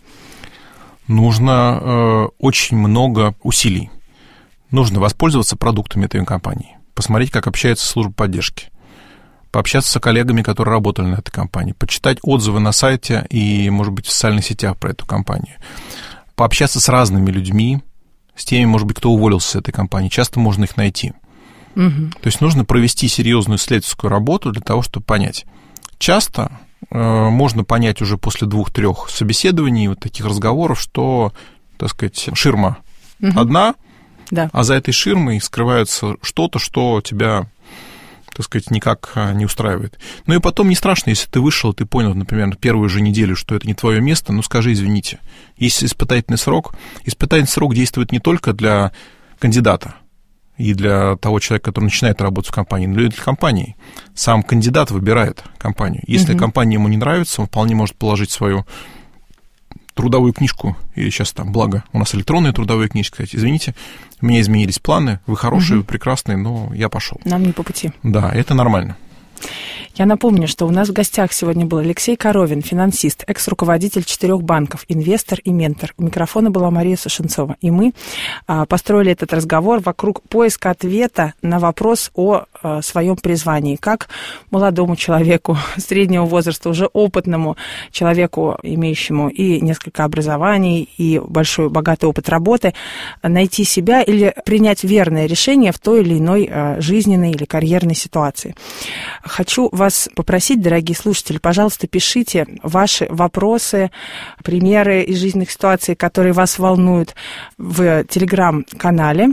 C: Нужно э, очень много усилий. Нужно воспользоваться продуктами этой компании, посмотреть, как общается служба поддержки, пообщаться с коллегами, которые работали на этой компании, почитать отзывы на сайте и, может быть, в социальных сетях про эту компанию, пообщаться с разными людьми, с теми, может быть, кто уволился с этой компании. Часто можно их найти. Угу. То есть нужно провести серьезную исследовательскую работу для того, чтобы понять. Часто э, можно понять уже после двух-трех собеседований, вот таких разговоров, что, так сказать, ширма угу. одна, да. А за этой ширмой скрывается что-то, что тебя, так сказать, никак не устраивает. Ну и потом не страшно, если ты вышел, ты понял, например, первую же неделю, что это не твое место, ну скажи извините. Есть испытательный срок. Испытательный срок действует не только для кандидата и для того человека, который начинает работать в компании, но и для компании. Сам кандидат выбирает компанию. Если угу. компания ему не нравится, он вполне может положить свою трудовую книжку, или сейчас там, благо, у нас электронные трудовые книжки, сказать, извините, у меня изменились планы, вы хорошие, угу. вы прекрасные, но я пошел.
B: Нам не по пути.
C: Да, это нормально.
B: Я напомню, что у нас в гостях сегодня был Алексей Коровин, финансист, экс-руководитель четырех банков, инвестор и ментор. У микрофона была Мария Сушенцова. И мы а, построили этот разговор вокруг поиска ответа на вопрос о а, своем призвании. Как молодому человеку среднего возраста, уже опытному человеку, имеющему и несколько образований, и большой богатый опыт работы, найти себя или принять верное решение в той или иной а, жизненной или карьерной ситуации. Хочу вас попросить, дорогие слушатели, пожалуйста, пишите ваши вопросы, примеры из жизненных ситуаций, которые вас волнуют, в телеграм-канале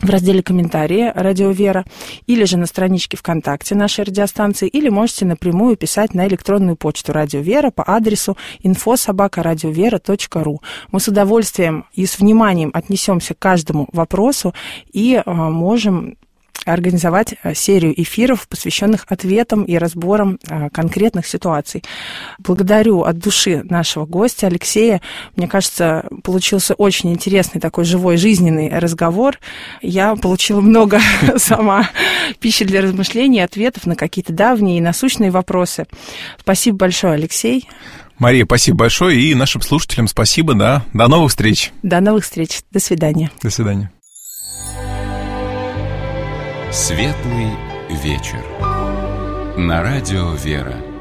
B: в разделе «Комментарии» «Радио Вера», или же на страничке ВКонтакте нашей радиостанции, или можете напрямую писать на электронную почту «Радио Вера» по адресу инфо собака радиовера точка ру. Мы с удовольствием и с вниманием отнесемся к каждому вопросу и а, можем организовать серию эфиров, посвященных ответам и разборам а, конкретных ситуаций. Благодарю от души нашего гостя Алексея. Мне кажется, получился очень интересный такой живой, жизненный разговор. Я получила много сама пищи для размышлений, ответов на какие-то давние и насущные вопросы. Спасибо большое, Алексей.
C: Мария, спасибо большое. И нашим слушателям спасибо. Да. До новых встреч.
B: До новых встреч. До свидания.
C: До свидания.
A: Светлый вечер. На радио «Вера».